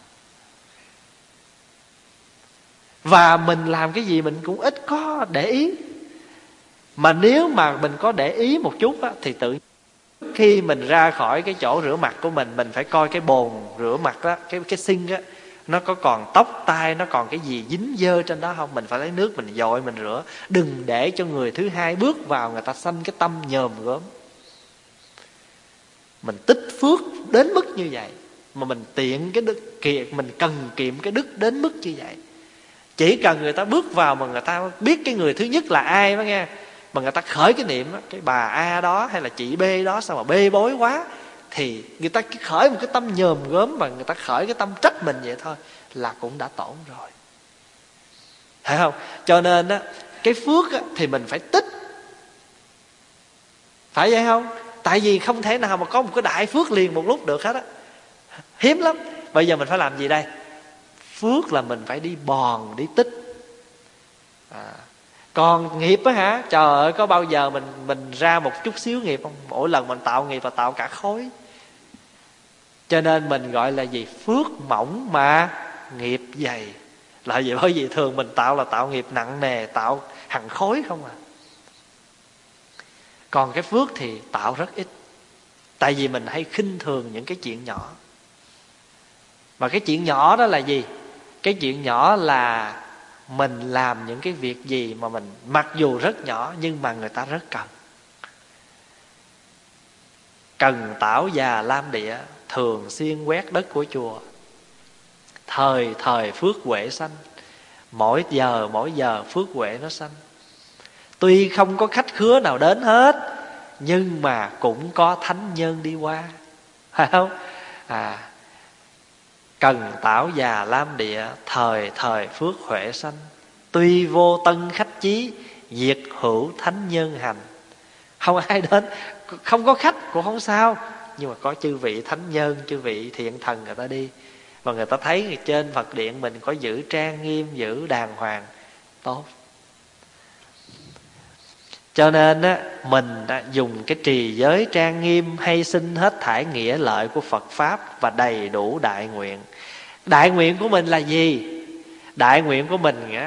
[SPEAKER 2] Và mình làm cái gì mình cũng ít có để ý. Mà nếu mà mình có để ý một chút á, thì tự khi mình ra khỏi cái chỗ rửa mặt của mình phải coi cái bồn rửa mặt đó, cái sink á, nó có còn tóc tai, nó còn cái gì dính dơ trên đó không. Mình phải lấy nước mình dội mình rửa. Đừng để cho người thứ hai bước vào, người ta sanh cái tâm nhòm gớm. Mình tích phước đến mức như vậy, mà mình tiện cái đức kiệt, mình cần kiệm cái đức đến mức như vậy. Chỉ cần người ta bước vào mà người ta biết cái người thứ nhất là ai đó nghe, mà người ta khởi cái niệm đó, cái bà A đó hay là chị B đó sao mà bê bối quá, thì người ta khởi một cái tâm nhòm gớm và người ta khởi cái tâm trách mình vậy thôi là cũng đã tổn rồi. Thấy không? Cho nên á, cái phước á, thì mình phải tích. Phải vậy không? Tại vì không thể nào mà có một cái đại phước liền một lúc được hết á. Hiếm lắm. Bây giờ mình phải làm gì đây? Phước là mình phải đi bòn, đi tích. Còn nghiệp á hả? Trời ơi, có bao giờ mình ra một chút xíu nghiệp không? Mỗi lần mình tạo nghiệp là tạo cả khối. Cho nên mình gọi là gì? Phước mỏng mà nghiệp dày. Là vậy, bởi vì thường mình tạo là tạo nghiệp nặng nề, tạo hằng khối không à. Còn cái phước thì tạo rất ít. Tại vì mình hay khinh thường những cái chuyện nhỏ. Và cái chuyện nhỏ đó là gì? Cái chuyện nhỏ là mình làm những cái việc gì mà mình mặc dù rất nhỏ nhưng mà người ta rất cần. Cần tảo già lam địa, thường xuyên quét đất của chùa. Thời thời phước huệ sanh. Mỗi giờ phước huệ nó sanh. Tuy không có khách khứa nào đến hết, nhưng mà cũng có thánh nhân đi qua. Phải không? Cần tảo già lam địa, thời thời phước huệ sanh. Tuy vô tân khách chí, diệt hữu thánh nhân hành. Không ai đến, không có khách cũng không sao, nhưng mà có chư vị thánh nhân, chư vị thiện thần người ta đi. Và người ta thấy trên Phật điện mình có giữ trang nghiêm, giữ đàng hoàng, tốt. Cho nên á, mình đã dùng cái trì giới trang nghiêm, hay xin hết thảy nghĩa lợi của Phật Pháp và đầy đủ đại nguyện. Đại nguyện của mình là gì? Đại nguyện của mình á,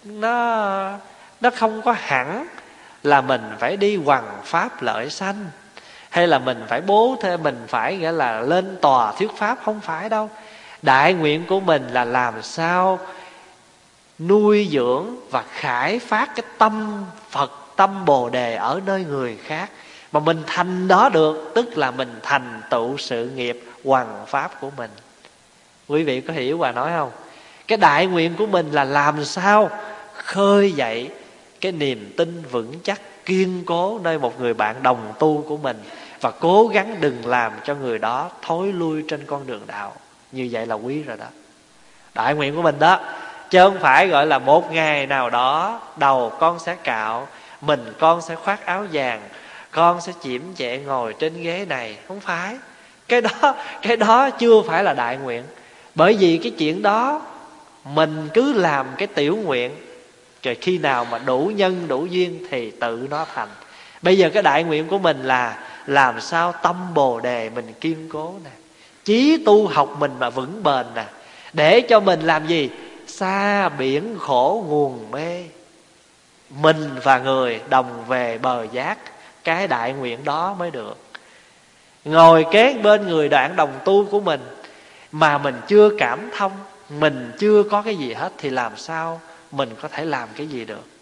[SPEAKER 2] nó không có hẳn là mình phải đi hoằng pháp lợi sanh, hay là mình phải bố thêm, mình phải nghĩa là lên tòa thuyết pháp. Không phải đâu. Đại nguyện của mình là làm sao nuôi dưỡng và khải phát cái tâm Phật, tâm Bồ Đề ở nơi người khác. Mà mình thành đó được, tức là mình thành tựu sự nghiệp hoằng pháp của mình. Quý vị có hiểu Hòa nói không? Cái đại nguyện của mình là làm sao khơi dậy cái niềm tin vững chắc, kiên cố nơi một người bạn đồng tu của mình, và cố gắng đừng làm cho người đó thối lui trên con đường đạo. Như vậy là quý rồi đó. Đại nguyện của mình đó. Chứ không phải gọi là một ngày nào đó đầu con sẽ cạo, con sẽ khoác áo vàng, con sẽ chiểm chệ ngồi trên ghế này. Không phải. Cái đó chưa phải là đại nguyện. Bởi vì cái chuyện đó mình cứ làm cái tiểu nguyện, rồi khi nào mà đủ nhân đủ duyên thì tự nó thành. Bây giờ cái đại nguyện của mình là làm sao tâm Bồ Đề mình kiên cố nè, chí tu học mình mà vững bền nè, để cho mình làm gì? Xa biển khổ nguồn mê, mình và người đồng về bờ giác. Cái đại nguyện đó mới được. Ngồi kế bên người đoạn đồng tu của mình mà mình chưa cảm thông, mình chưa có cái gì hết, thì làm sao mình có thể làm cái gì được?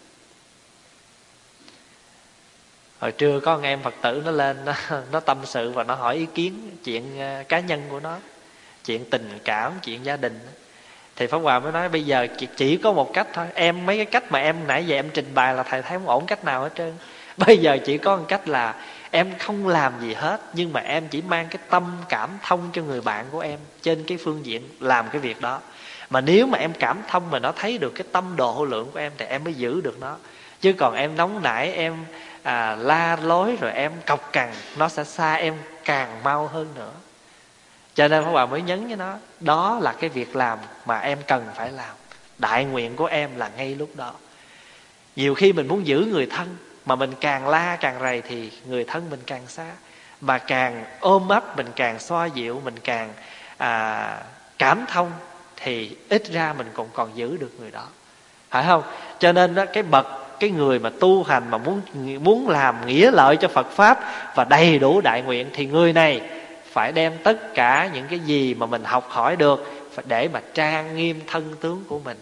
[SPEAKER 2] Hồi trưa có một em Phật tử nó lên, nó tâm sự và nó hỏi ý kiến chuyện cá nhân của nó, chuyện tình cảm, chuyện gia đình. Thì Pháp Hòa mới nói bây giờ chỉ có một cách thôi. Em mấy cái cách mà em nãy giờ em trình bày là thầy thấy không ổn cách nào hết trơn. Bây giờ chỉ có một cách là em không làm gì hết, nhưng mà em chỉ mang cái tâm cảm thông cho người bạn của em trên cái phương diện làm cái việc đó. Mà nếu mà em cảm thông mà nó thấy được cái tâm độ lượng của em thì em mới giữ được nó. Chứ còn em nóng nảy, em la lối rồi em cọc cằn, nó sẽ xa em càng mau hơn nữa. Cho nên Pháp Hòa mới nhấn với nó, đó là cái việc làm mà em cần phải làm. Đại nguyện của em là ngay lúc đó. Nhiều khi mình muốn giữ người thân, mà mình càng la càng rầy thì người thân mình càng xa. Mà càng ôm ấp, mình càng xoa dịu, mình càng cảm thông, thì ít ra mình cũng còn giữ được người đó, phải không? Cho nên đó, cái người mà tu hành mà muốn làm nghĩa lợi cho Phật Pháp và đầy đủ đại nguyện, thì người này phải đem tất cả những cái gì mà mình học hỏi được để mà trang nghiêm thân tướng của mình.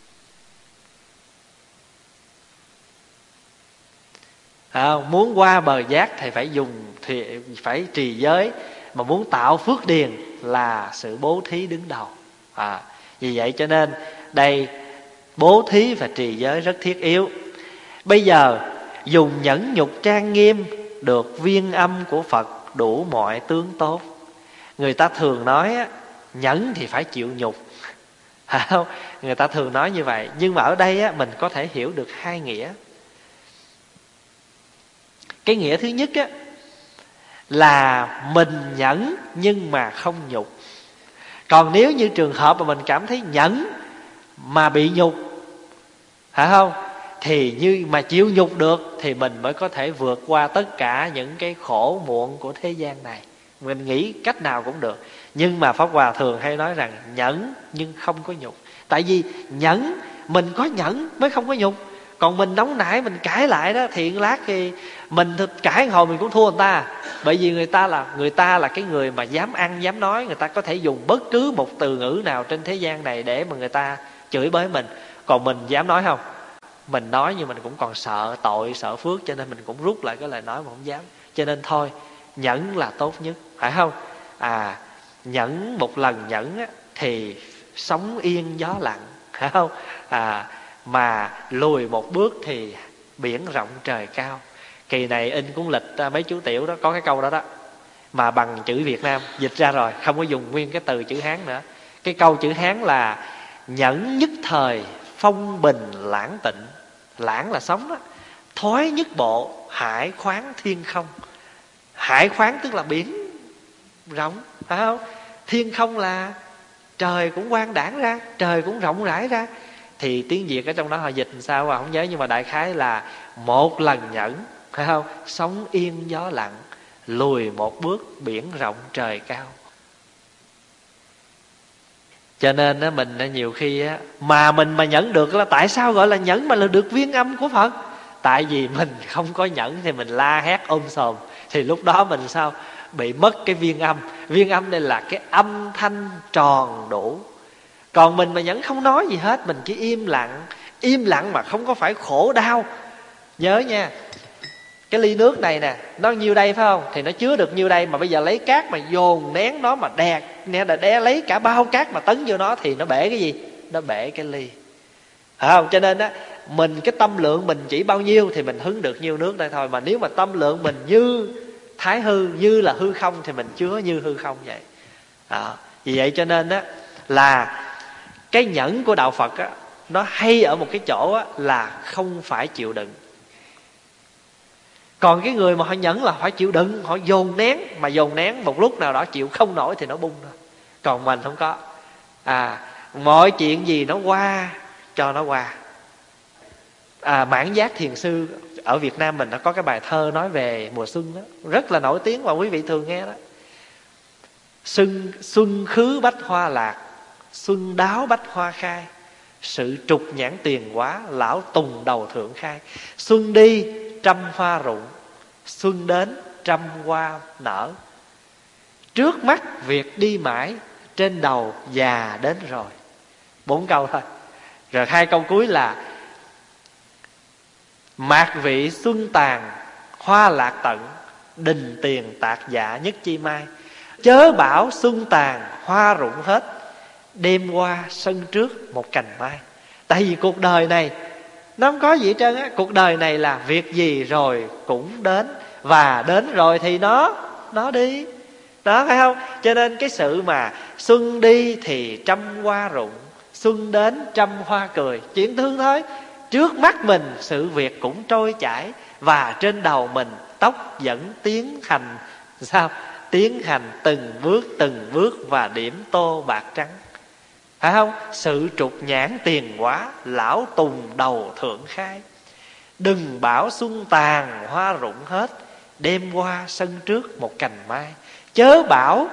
[SPEAKER 2] Muốn qua bờ giác thì phải trì giới, mà muốn tạo phước điền là sự bố thí đứng đầu. Vì vậy cho nên đây bố thí và trì giới rất thiết yếu. Bây giờ dùng nhẫn nhục trang nghiêm được viên âm của Phật đủ mọi tướng tốt. Người ta thường nói nhẫn thì phải chịu nhục, không? Người ta thường nói như vậy. Nhưng mà ở đây mình có thể hiểu được hai nghĩa. Cái nghĩa thứ nhất là mình nhẫn nhưng mà không nhục. Còn nếu như trường hợp mà mình cảm thấy nhẫn mà bị nhục, phải không? Thì như mà chịu nhục được thì mình mới có thể vượt qua tất cả những cái khổ muộn của thế gian này. Mình nghĩ cách nào cũng được. Nhưng mà Pháp Hòa thường hay nói rằng nhẫn nhưng không có nhục. Tại vì nhẫn, mình có nhẫn mới không có nhục. Còn mình nóng nảy, mình cãi lại đó, thì lát thì mình cãi hồi mình cũng thua người ta. Bởi vì người ta là cái người mà dám ăn dám nói. Người ta có thể dùng bất cứ một từ ngữ nào trên thế gian này để mà người ta chửi bới mình. Còn mình dám nói không? Mình nói nhưng mình cũng còn sợ tội, sợ phước, cho nên mình cũng rút lại cái lời nói mà không dám. Cho nên thôi, nhẫn là tốt nhất, phải không? Nhẫn một lần nhẫn thì sóng yên gió lặng, phải không? Mà lùi một bước thì biển rộng trời cao. Kỳ này in cuốn lịch mấy chú Tiểu đó có cái câu đó đó, mà bằng chữ Việt Nam dịch ra rồi, không có dùng nguyên cái từ chữ Hán nữa. Cái câu chữ Hán là nhẫn nhất thời phong bình lãng tịnh. Lãng là sóng đó. Thói nhất bộ hải khoáng thiên không. Hải khoáng tức là biển rộng, phải không? Thiên không là trời cũng quang đãng ra, trời cũng rộng rãi ra. Thì tiếng Việt ở trong đó họ dịch sao mà không nhớ, nhưng mà đại khái là một lần nhẫn, phải không? Sóng yên gió lặng, lùi một bước biển rộng trời cao. Cho nên mình nhiều khi mà mình mà nhẫn được là tại sao gọi là nhẫn mà là được viên âm của Phật? Tại vì mình không có nhẫn thì mình la hét ôm sòm, thì lúc đó mình sao? Bị mất cái viên âm. Viên âm đây là cái âm thanh tròn đủ. Còn mình mà nhẫn không nói gì hết, mình chỉ im lặng mà không có phải khổ đau. Nhớ nha, cái ly nước này nè, nó nhiêu đây phải không? Thì nó chứa được nhiêu đây, mà bây giờ lấy cát mà dồn nén nó mà đè lấy cả bao cát mà tấn vô nó thì nó bể cái gì? Nó bể cái ly, phải không? Cho nên mình cái tâm lượng mình chỉ bao nhiêu thì mình hứng được nhiêu nước đây thôi. Mà nếu mà tâm lượng mình như thái hư, như là hư không, thì mình chứa như hư không vậy. Vì vậy cho nên là cái nhẫn của đạo Phật nó hay ở một cái chỗ là không phải chịu đựng. Còn cái người mà họ nhẫn là phải chịu đựng, họ dồn nén. Mà dồn nén một lúc nào đó chịu không nổi thì nó bung thôi. Còn mình không có. Mọi chuyện gì nó qua cho nó qua. Mãn giác thiền sư ở Việt Nam mình nó có cái bài thơ nói về mùa xuân đó, rất là nổi tiếng và quý vị thường nghe đó. Xuân khứ bách hoa lạc, xuân đáo bách hoa khai, sự trục nhãn tiền quá, lão tùng đầu thượng khai. Xuân đi trăm hoa rụng, xuân đến trăm hoa nở. Trước mắt việc đi mãi, trên đầu già đến rồi. 4 câu thôi. Rồi 2 câu cuối là mạc vị xuân tàn, hoa lạc tận, đình tiền tạc dạ nhất chi mai. Chớ bảo xuân tàn, hoa rụng hết, đêm qua sân trước một cành mai. Tại vì cuộc đời này nó không có gì hết trơn á. Cuộc đời này là việc gì rồi cũng đến, và đến rồi thì nó đi. Đó, phải không? Cho nên cái sự mà xuân đi thì trăm hoa rụng, xuân đến trăm hoa cười, chuyện thương thôi. Trước mắt mình sự việc cũng trôi chảy, và trên đầu mình tóc vẫn tiến hành sao? Tiến hành từng bước và điểm tô bạc trắng. Phải không? Sự trục nhãn tiền quá, lão tùng đầu thượng khai. Đừng bảo xuân tàn hoa rụng hết, đêm qua sân trước một cành mai. Chớ bảo,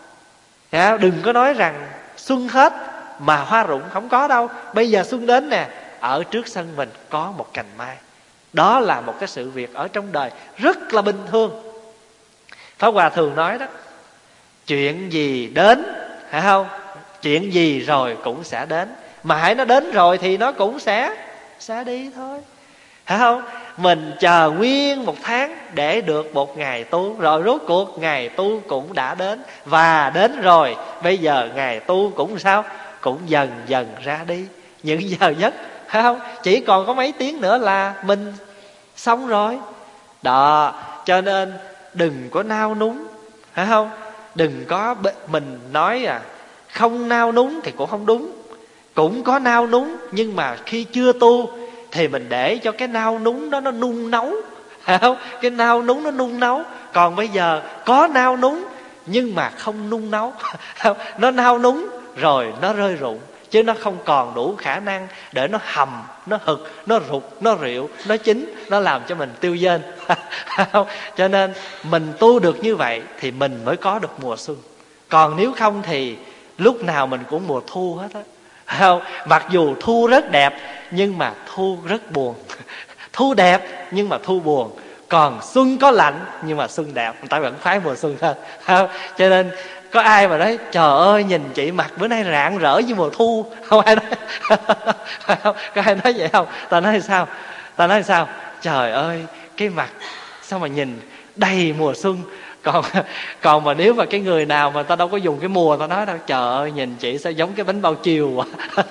[SPEAKER 2] đừng có nói rằng xuân hết mà hoa rụng không có đâu. Bây giờ xuân đến nè, ở trước sân mình có một cành mai. Đó là một cái sự việc ở trong đời rất là bình thường. Pháp Hòa thường nói đó, chuyện gì đến, phải không? Chuyện gì rồi cũng sẽ đến. Mà hãy nó đến rồi thì nó cũng sẽ đi thôi, phải không? Mình chờ nguyên 1 tháng để được một ngày tu, rồi rốt cuộc ngày tu cũng đã đến. Và đến rồi, bây giờ ngày tu cũng sao? Cũng dần dần ra đi. Những giờ giấc, phải không? Chỉ còn có mấy tiếng nữa là mình xong rồi. Đó, cho nên đừng có nao núng, phải không? Đừng có mình nói không nao núng thì cũng không đúng. Cũng có nao núng, nhưng mà khi chưa tu thì mình để cho cái nao núng đó nó nung nấu, phải không? Cái nao núng nó nung nấu. Còn bây giờ có nao núng nhưng mà không nung nấu. Nó nao núng rồi nó rơi rụng, chứ nó không còn đủ khả năng để nó hầm, nó hực, nó rụt, nó rượu, nó chín, nó làm cho mình tiêu dên. Cho nên mình tu được như vậy thì mình mới có được mùa xuân. Còn nếu không thì lúc nào mình cũng mùa thu hết á. Không? Mặc dù thu rất đẹp nhưng mà thu rất buồn. Thu đẹp nhưng mà thu buồn. Còn xuân có lạnh nhưng mà xuân đẹp, người ta vẫn phái mùa xuân hơn. Không? Cho nên có ai mà nói trời ơi nhìn chị mặt bữa nay rạng rỡ như mùa thu, không ai nói. Không? Có ai nói vậy không? Ta nói sao? Ta nói sao? Trời ơi cái mặt sao mà nhìn đầy mùa xuân. Còn mà nếu mà cái người nào mà ta đâu có dùng cái mùa, ta nói đâu trời ơi nhìn chị sao giống cái bánh bao chiều.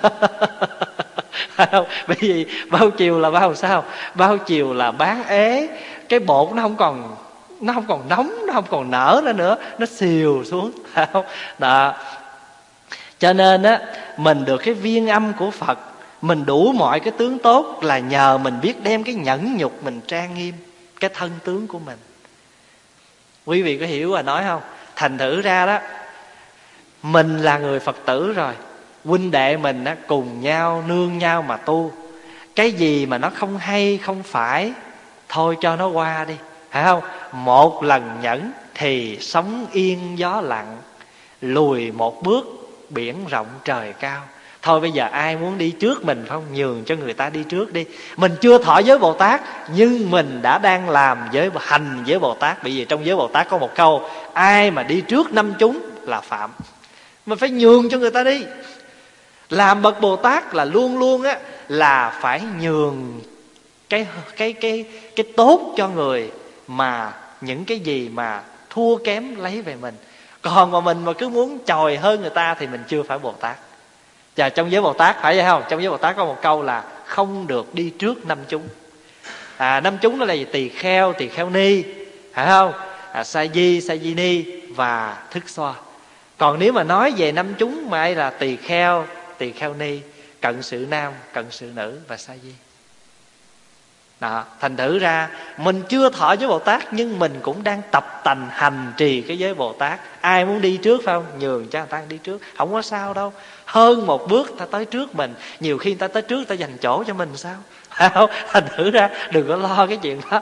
[SPEAKER 2] Không? Bởi vì bao chiều là bao sao? Bao chiều là bán ế, cái bột nó không còn nóng, nó không còn nở nữa, nó xìu xuống. Không? Đó. Cho nên á, mình được cái viên âm của Phật, mình đủ mọi cái tướng tốt là nhờ mình biết đem cái nhẫn nhục mình trang nghiêm cái thân tướng của mình. Quý vị có hiểu và nói không? Thành thử ra đó, mình là người Phật tử rồi, huynh đệ mình á, cùng nhau nương nhau mà tu. Cái gì mà nó không hay không phải, thôi cho nó qua đi, phải không? Một lần nhẫn thì sóng yên gió lặng, lùi một bước biển rộng trời cao. Thôi bây giờ ai muốn đi trước mình không, nhường cho người ta đi trước đi. Mình chưa thọ giới Bồ Tát nhưng mình đã đang làm hành giới Bồ Tát. Bởi vì trong giới Bồ Tát có một câu, ai mà đi trước 5 chúng là phạm. Mình phải nhường cho người ta đi. Làm bậc Bồ Tát là luôn luôn á, là phải nhường cái tốt cho người, mà những cái gì mà thua kém lấy về mình. Còn mà mình mà cứ muốn chòi hơn người ta thì mình chưa phải Bồ Tát. Và trong giới Bồ Tát phải vậy không? Trong giới Bồ Tát có một câu là không được đi trước 5 chúng. 5 chúng đó là gì? Tỳ kheo ni, phải không? Sa di ni và thức xoa. Còn nếu mà nói về 5 chúng mà ai là tỳ kheo ni, cận sự nam, cận sự nữ và sa di. Đó, thành thử ra mình chưa thọ với Bồ Tát, nhưng mình cũng đang tập tành hành trì cái giới Bồ Tát. Ai muốn đi trước phải không? Nhường cho người ta đi trước, không có sao đâu. Hơn một bước ta tới trước mình. Nhiều khi người ta tới trước ta dành chỗ cho mình sao? Không? Thành thử ra đừng có lo cái chuyện đó.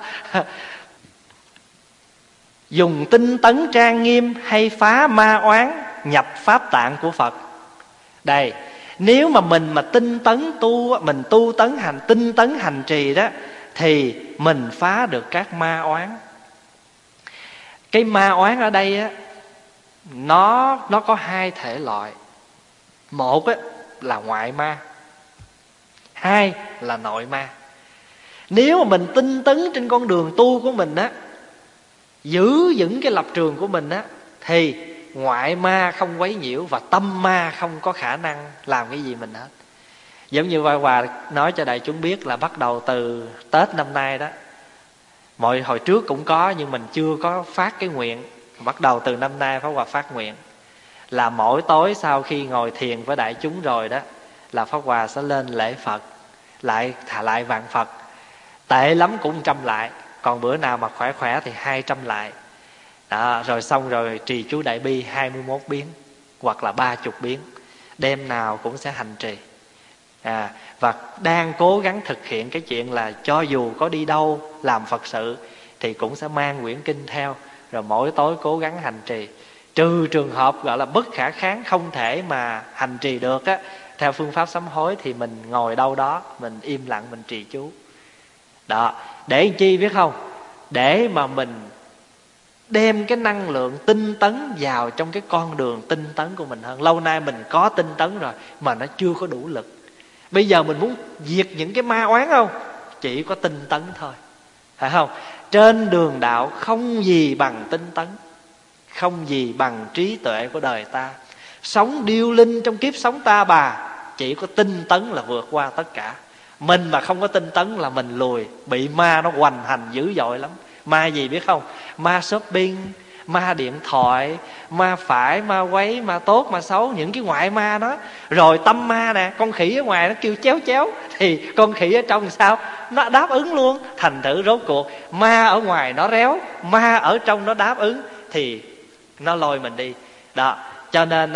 [SPEAKER 2] Dùng tinh tấn trang nghiêm hay phá ma oán, nhập pháp tạng của Phật. Đây, nếu mà mình mà tinh tấn tu, mình tu tấn hành, tinh tấn hành trì đó, thì mình phá được các ma oán. Cái ma oán ở đây á, nó có hai thể loại. Một á, là ngoại ma, hai là nội ma. Nếu mà mình tinh tấn trên con đường tu của mình á, giữ vững cái lập trường của mình á, thì ngoại ma không quấy nhiễu và tâm ma không có khả năng làm cái gì mình hết. Giống như Hòa nói cho đại chúng biết là bắt đầu từ Tết năm nay đó, hồi trước cũng có nhưng mình chưa có phát cái nguyện. Bắt đầu từ năm nay Pháp Hòa phát nguyện là mỗi tối sau khi ngồi thiền với đại chúng rồi đó, là Pháp Hòa sẽ lên lễ Phật, lại thả lại vạn Phật. Tệ lắm cũng 100 lại, còn bữa nào mà khỏe khỏe thì 200 lại đó. Rồi xong rồi trì chú Đại Bi 21 biến hoặc là 30 biến, đêm nào cũng sẽ hành trì. Và đang cố gắng thực hiện cái chuyện là cho dù có đi đâu làm Phật sự thì cũng sẽ mang quyển kinh theo, rồi mỗi tối cố gắng hành trì. Trừ trường hợp gọi là bất khả kháng, không thể mà hành trì được á, theo phương pháp sám hối, thì mình ngồi đâu đó, mình im lặng, mình trì chú. Đó, để làm chi biết không? Để mà mình đem cái năng lượng tinh tấn vào trong cái con đường tinh tấn của mình hơn. Lâu nay mình có tinh tấn rồi mà nó chưa có đủ lực. Bây giờ mình muốn diệt những cái ma oán không? Chỉ có tinh tấn thôi, phải không? Trên đường đạo không gì bằng tinh tấn, không gì bằng trí tuệ của đời ta. Sống điêu linh trong kiếp sống ta bà, chỉ có tinh tấn là vượt qua tất cả. Mình mà không có tinh tấn là mình lùi, bị ma nó hoành hành dữ dội lắm. Ma gì biết không? Ma shopping, ma điện thoại, ma phải, ma quấy, ma tốt, ma xấu, những cái ngoại ma đó. Rồi tâm ma nè, con khỉ ở ngoài nó kêu chéo chéo, thì con khỉ ở trong sao? Nó đáp ứng luôn. Thành thử rốt cuộc ma ở ngoài nó réo, ma ở trong nó đáp ứng, thì nó lôi mình đi. Đó, cho nên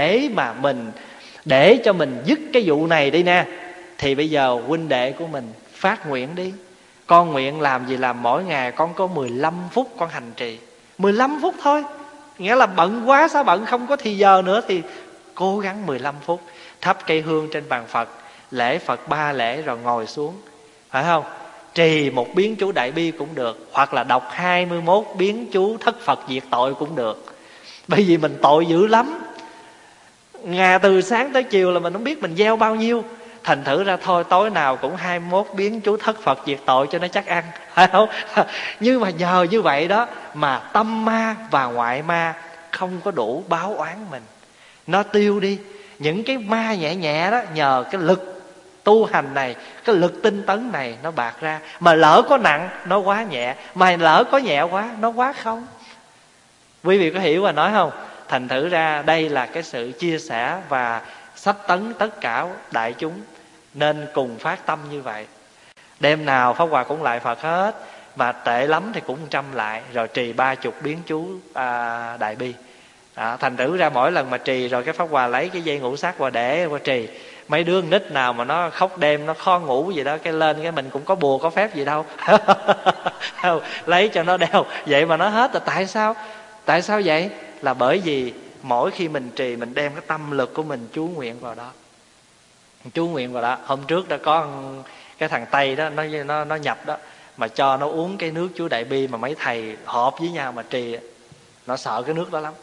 [SPEAKER 2] để cho mình dứt cái vụ này đi nè, thì bây giờ huynh đệ của mình phát nguyện đi. Con nguyện làm gì làm, mỗi ngày con có 15 phút con hành trì. 15 phút thôi. Nghĩa là bận quá sao bận, không có thì giờ nữa thì cố gắng 15 phút. Thắp cây hương trên bàn Phật, lễ Phật 3 lễ rồi ngồi xuống, phải không? Trì một biến chú Đại Bi cũng được, hoặc là đọc 21 biến chú thất Phật diệt tội cũng được. Bởi vì mình tội dữ lắm, ngày từ sáng tới chiều là mình không biết mình gieo bao nhiêu. Thành thử ra thôi tối nào cũng 21 biến chú thất Phật diệt tội cho nó chắc ăn, phải không? Nhưng mà nhờ như vậy đó mà tâm ma và ngoại ma không có đủ báo oán mình, nó tiêu đi. Những cái ma nhẹ nhẹ đó, nhờ cái lực tu hành này, cái lực tinh tấn này nó bạc ra. Mà lỡ có nặng nó quá nhẹ, mà lỡ có nhẹ quá nó quá không. Quý vị có hiểu và nói không? Thành thử ra đây là cái sự chia sẻ và sách tấn tất cả đại chúng nên cùng phát tâm như vậy. Đêm nào Pháp Hòa cũng lại Phật hết, mà tệ lắm thì cũng 100 lại, rồi trì 30 biến chú Đại Bi. Thành thử ra mỗi lần mà trì rồi cái Pháp Hòa lấy cái dây ngũ sắc và để qua trì. Mấy đứa nít nào mà nó khóc đêm, nó khó ngủ gì đó, cái lên cái mình cũng có bùa có phép gì đâu lấy cho nó đeo vậy mà nó hết. Là tại sao vậy? Là bởi vì mỗi khi mình trì, mình đem cái tâm lực của mình chú nguyện vào đó. Chú nguyện vào đó. Hôm trước đã có cái thằng Tây đó, nó nhập đó, mà cho nó uống cái nước chú Đại Bi mà mấy thầy họp với nhau mà trì, nó sợ cái nước đó lắm.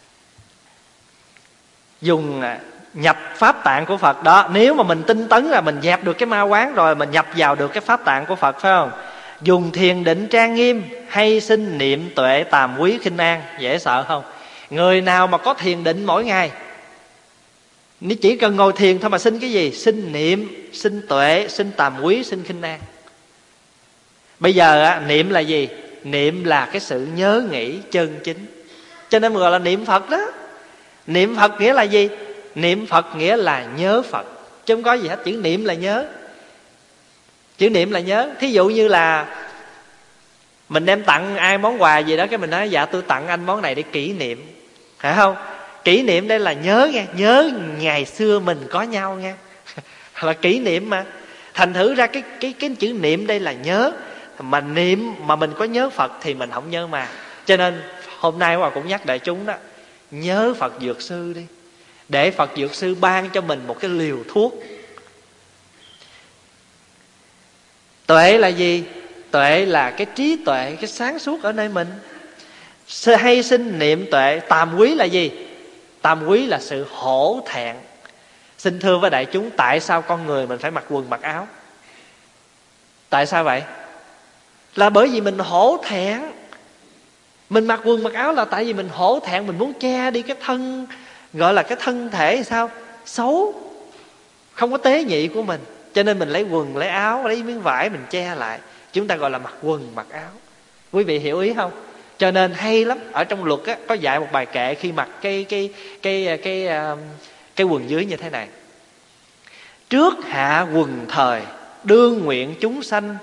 [SPEAKER 2] Dùng nhập pháp tạng của Phật đó. Nếu mà mình tinh tấn là mình dẹp được cái ma quán rồi, mình nhập vào được cái pháp tạng của Phật, phải không? Dùng thiền định trang nghiêm hay xin niệm tuệ tàm quý khinh an. Dễ sợ không? Người nào mà có thiền định mỗi ngày, nếu chỉ cần ngồi thiền thôi mà xin cái gì? Xin niệm, xin tuệ, xin tàm quý, xin khinh an. Bây giờ niệm là gì? Niệm là cái sự nhớ nghĩ chân chính, cho nên gọi là niệm Phật đó. Niệm Phật nghĩa là gì? Niệm Phật nghĩa là nhớ Phật, chứ không có gì hết. Chữ niệm là nhớ. Chữ niệm là nhớ. Thí dụ như là mình đem tặng ai món quà gì đó, cái mình nói dạ tôi tặng anh món này để kỷ niệm, phải không? Kỷ niệm đây là nhớ nghe, nhớ ngày xưa mình có nhau nghe là kỷ niệm mà. Thành thử ra cái chữ niệm đây là nhớ. Mà niệm mà mình có nhớ Phật thì mình không nhớ mà. Cho nên hôm nay Hòa cũng nhắc đại chúng đó, nhớ Phật Dược Sư đi, để Phật Dược Sư ban cho mình một cái liều thuốc. Tuệ là gì? Tuệ là cái trí tuệ, cái sáng suốt ở nơi mình. Hay xin niệm tuệ. Tàm quý là gì? Tàm quý là sự hổ thẹn. Xin thưa với đại chúng, tại sao con người mình phải mặc quần mặc áo? Tại sao vậy? Là bởi vì mình hổ thẹn. Mình mặc quần mặc áo là tại vì mình hổ thẹn. Mình muốn che đi cái thân, gọi là cái thân thể sao? Xấu, không có tế nhị của mình. Cho nên mình lấy quần, lấy áo, lấy miếng vải mình che lại. Chúng ta gọi là mặc quần mặc áo. Quý vị hiểu ý không? Cho nên hay lắm. Ở trong luật á, có dạy một bài kệ khi mặc cái quần dưới như thế này: trước hạ quần thời, đương nguyện chúng sanh.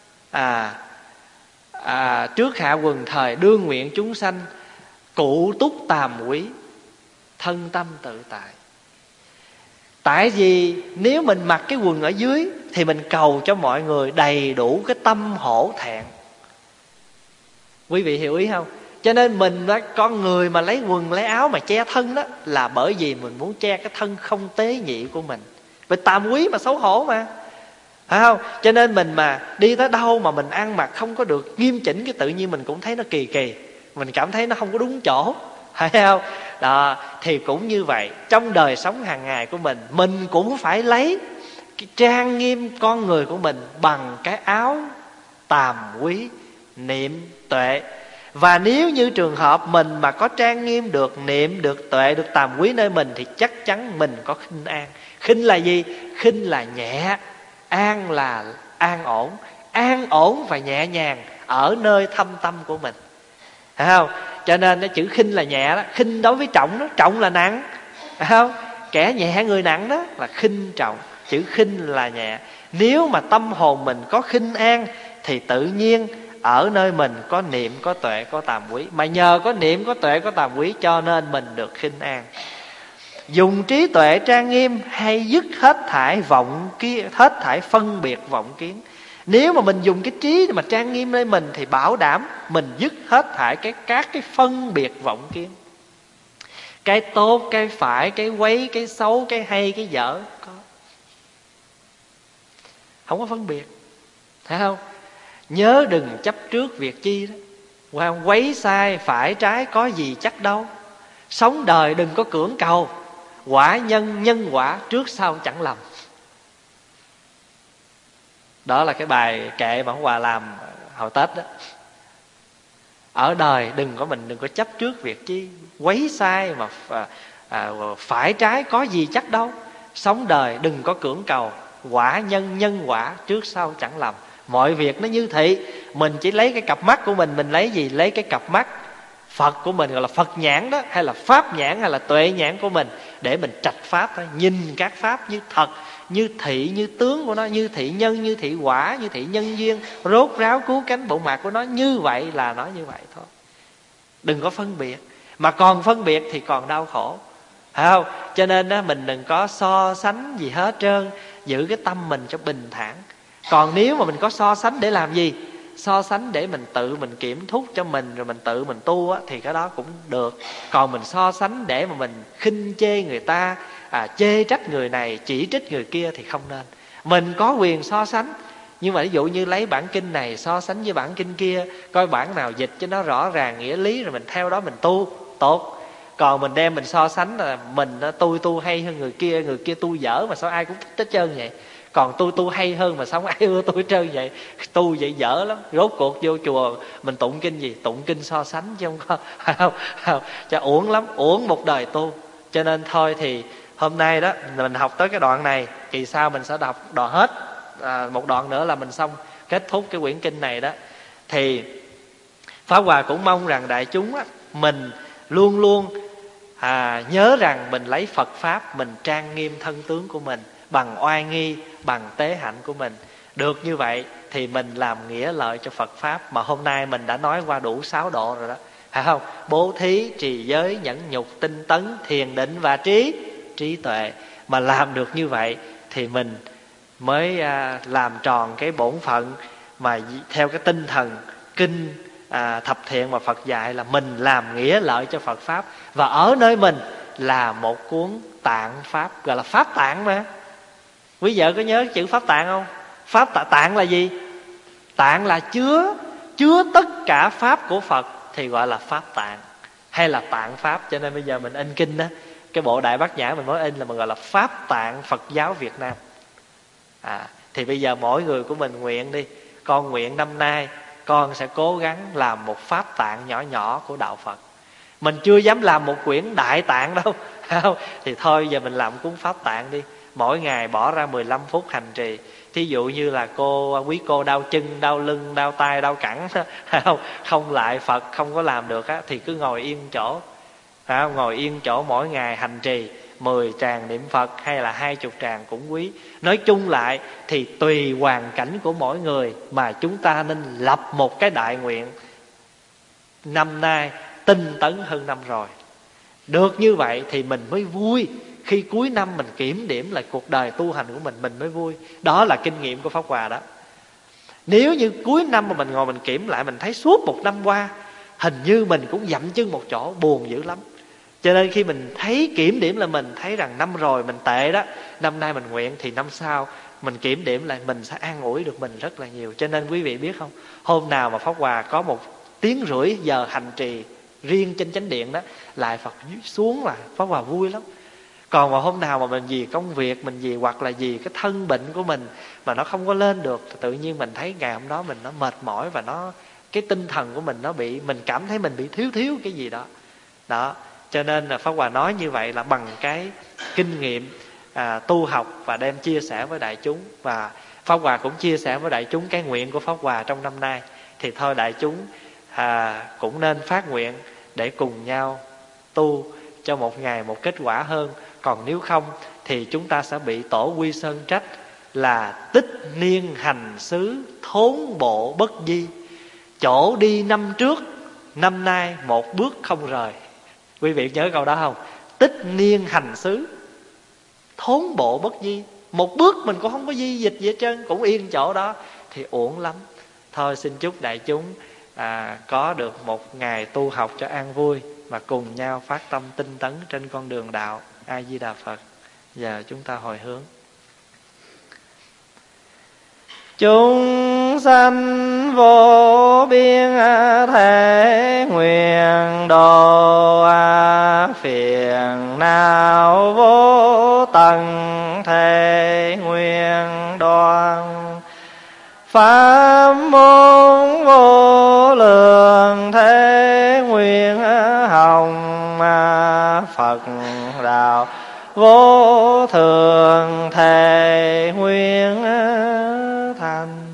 [SPEAKER 2] Trước hạ quần thời, đương nguyện chúng sanh, cụ túc tàm quý, thân tâm tự tại. Tại vì nếu mình mặc cái quần ở dưới thì mình cầu cho mọi người đầy đủ cái tâm hổ thẹn. Quý vị hiểu ý không? Cho nên mình đó, con người mà lấy quần lấy áo mà che thân đó, là bởi vì mình muốn che cái thân không tế nhị của mình. Vì tàm quý mà xấu hổ mà, phải không? Cho nên mình mà đi tới đâu mà mình ăn mặc không có được nghiêm chỉnh, cái tự nhiên mình cũng thấy nó kỳ kỳ, mình cảm thấy nó không có đúng chỗ, phải không? Đó, thì cũng như vậy, trong đời sống hàng ngày của mình cũng phải lấy cái trang nghiêm con người của mình bằng cái áo tàm quý, niệm tuệ. Và nếu như trường hợp mình mà có trang nghiêm được, niệm được, tuệ được, tàm quý nơi mình, thì chắc chắn mình có khinh an. Khinh là gì? Khinh là nhẹ, an là an ổn. An ổn và nhẹ nhàng ở nơi thâm tâm của mình, phải không? Cho nên cái chữ khinh là nhẹ đó. Khinh đối với trọng đó, trọng là nặng, phải không? Kẻ nhẹ người nặng đó là khinh trọng. Chữ khinh là nhẹ. Nếu mà tâm hồn mình có khinh an thì tự nhiên ở nơi mình có niệm, có tuệ, có tàm quý. Mà nhờ có niệm, có tuệ, có tàm quý cho nên mình được khinh an. Dùng trí tuệ trang nghiêm hay dứt hết thải vọng kiến, hết thải phân biệt vọng kiến. Nếu mà mình dùng cái trí mà trang nghiêm lên mình thì bảo đảm mình dứt hết thải các cái phân biệt vọng kiến. Cái tốt, cái phải, cái quấy, cái xấu, cái hay, cái dở, không có phân biệt, thấy không? Nhớ đừng chấp trước việc chi đó. Qua quấy sai phải trái có gì chắc đâu. Sống đời đừng có cưỡng cầu, quả nhân nhân quả trước sau chẳng lầm. Đó là cái bài kệ mà Pháp Hòa làm hồi Tết đó. Ở đời mình đừng có chấp trước việc chi, quấy sai mà phải trái có gì chắc đâu. Sống đời đừng có cưỡng cầu, quả nhân nhân quả trước sau chẳng lầm. Mọi việc nó như thị. Mình chỉ lấy cái cặp mắt của mình lấy gì? Lấy cái cặp mắt Phật của mình, gọi là Phật nhãn đó, hay là Pháp nhãn, hay là tuệ nhãn của mình, để mình trạch Pháp đó. Nhìn các Pháp như thật, như thị, như tướng của nó, như thị nhân, như thị quả, như thị nhân duyên, rốt ráo cứu cánh bộ mạc của nó. Như vậy là nó như vậy thôi. Đừng có phân biệt. Mà còn phân biệt thì còn đau khổ, phải không? Cho nên đó, mình đừng có so sánh gì hết trơn. Giữ cái tâm mình cho bình thản. Còn nếu mà mình có so sánh để làm gì? So sánh để mình tự mình kiểm thúc cho mình, rồi mình tự mình tu á, thì cái đó cũng được. Còn mình so sánh để mà mình khinh chê người ta, chê trách người này, chỉ trích người kia thì không nên. Mình có quyền so sánh, nhưng mà ví dụ như lấy bản kinh này so sánh với bản kinh kia, coi bản nào dịch cho nó rõ ràng nghĩa lý, rồi mình theo đó mình tu tốt. Còn mình đem mình so sánh là mình tu hay hơn người kia tu dở mà sao ai cũng thích hết trơn vậy. Còn tu hay hơn mà sao ai ưa tôi hết trơn vậy. Tu vậy dở lắm. Rốt cuộc vô chùa mình tụng kinh gì? Tụng kinh so sánh chứ không có không. Cho uổng lắm, uổng một đời tu. Cho nên thôi thì hôm nay đó mình học tới cái đoạn này, kỳ sau mình sẽ đọc đoạn hết một đoạn nữa là mình xong, kết thúc cái quyển kinh này đó. Thì Pháp Hòa cũng mong rằng đại chúng á, mình luôn luôn nhớ rằng mình lấy Phật Pháp, mình trang nghiêm thân tướng của mình bằng oai nghi, bằng tế hạnh của mình. Được như vậy thì mình làm nghĩa lợi cho Phật Pháp. Mà hôm nay mình đã nói qua đủ 6 độ rồi đó, phải không? Bố thí, trì giới, nhẫn nhục, tinh tấn, thiền định và trí tuệ. Mà làm được như vậy thì mình mới làm tròn cái bổn phận mà theo cái tinh thần kinh thập thiện mà Phật dạy, là mình làm nghĩa lợi cho Phật Pháp. Và ở nơi mình là một cuốn tạng Pháp, gọi là Pháp tạng mà. Quý vợ có nhớ chữ Pháp tạng không? Pháp tạng là gì? Tạng là chứa tất cả Pháp của Phật thì gọi là Pháp tạng, hay là tạng Pháp. Cho nên bây giờ mình in kinh đó, cái bộ Đại Bát Nhã mình mới in là mình gọi là Pháp tạng Phật giáo Việt Nam. Thì bây giờ mỗi người của mình nguyện đi. Con nguyện năm nay con sẽ cố gắng làm một Pháp tạng nhỏ nhỏ của Đạo Phật. Mình chưa dám làm một quyển Đại Tạng đâu, thì thôi giờ mình làm cuốn Pháp tạng đi. Mỗi ngày bỏ ra 15 phút hành trì. Thí dụ như là quý cô đau chân, đau lưng, đau tay, đau cẳng, không lại Phật, không có làm được á, thì cứ ngồi yên chỗ, ngồi yên chỗ mỗi ngày hành trì 10 tràng niệm Phật hay là 20 tràng cúng quý. Nói chung lại thì tùy hoàn cảnh của mỗi người mà chúng ta nên lập một cái đại nguyện. Năm nay tinh tấn hơn năm rồi. Được như vậy thì mình mới vui. Khi cuối năm mình kiểm điểm lại cuộc đời tu hành của mình mới vui. Đó là kinh nghiệm của Pháp Hòa đó. Nếu như cuối năm mà mình ngồi mình kiểm lại, mình thấy suốt một năm qua hình như mình cũng dậm chân một chỗ, buồn dữ lắm. Cho nên khi mình thấy kiểm điểm là mình thấy rằng năm rồi mình tệ đó, năm nay mình nguyện thì năm sau mình kiểm điểm lại, mình sẽ an ủi được mình rất là nhiều. Cho nên quý vị biết không, hôm nào mà Pháp Hòa có 1,5 tiếng giờ hành trì riêng trên chánh điện đó, lại Phật xuống là Pháp Hòa vui lắm. Còn mà hôm nào mà mình vì công việc mình vì, hoặc là vì cái thân bệnh của mình mà nó không có lên được, thì tự nhiên mình thấy ngày hôm đó mình nó mệt mỏi, và cái tinh thần của mình mình cảm thấy mình bị thiếu cái gì đó. Đó, cho nên là Pháp Hòa nói như vậy là bằng cái kinh nghiệm tu học và đem chia sẻ với đại chúng. Và Pháp Hòa cũng chia sẻ với đại chúng cái nguyện của Pháp Hòa trong năm nay. Thì thôi đại chúng cũng nên phát nguyện để cùng nhau tu cho một ngày một kết quả hơn. Còn nếu không thì chúng ta sẽ bị Tổ Quy Sơn trách là tích niên hành xứ, thốn bộ bất di. Chỗ đi năm trước, năm nay một bước không rời. Quý vị nhớ câu đó không? Tích niên hành xứ, thốn bộ bất di. Một bước mình cũng không có di dịch gì hết trơn, cũng yên chỗ đó thì uổng lắm. Thôi xin chúc đại chúng có được một ngày tu học cho an vui, và cùng nhau phát tâm tinh tấn trên con đường đạo. A Di Đà Phật. Giờ chúng ta hồi hướng. Chúng sanh vô biên thể nguyện độ, phiền não vô tận thể nguyện đoạn, pháp môn vô lượng thế nguyện hồng, Phật đạo vô thường thể nguyện thành.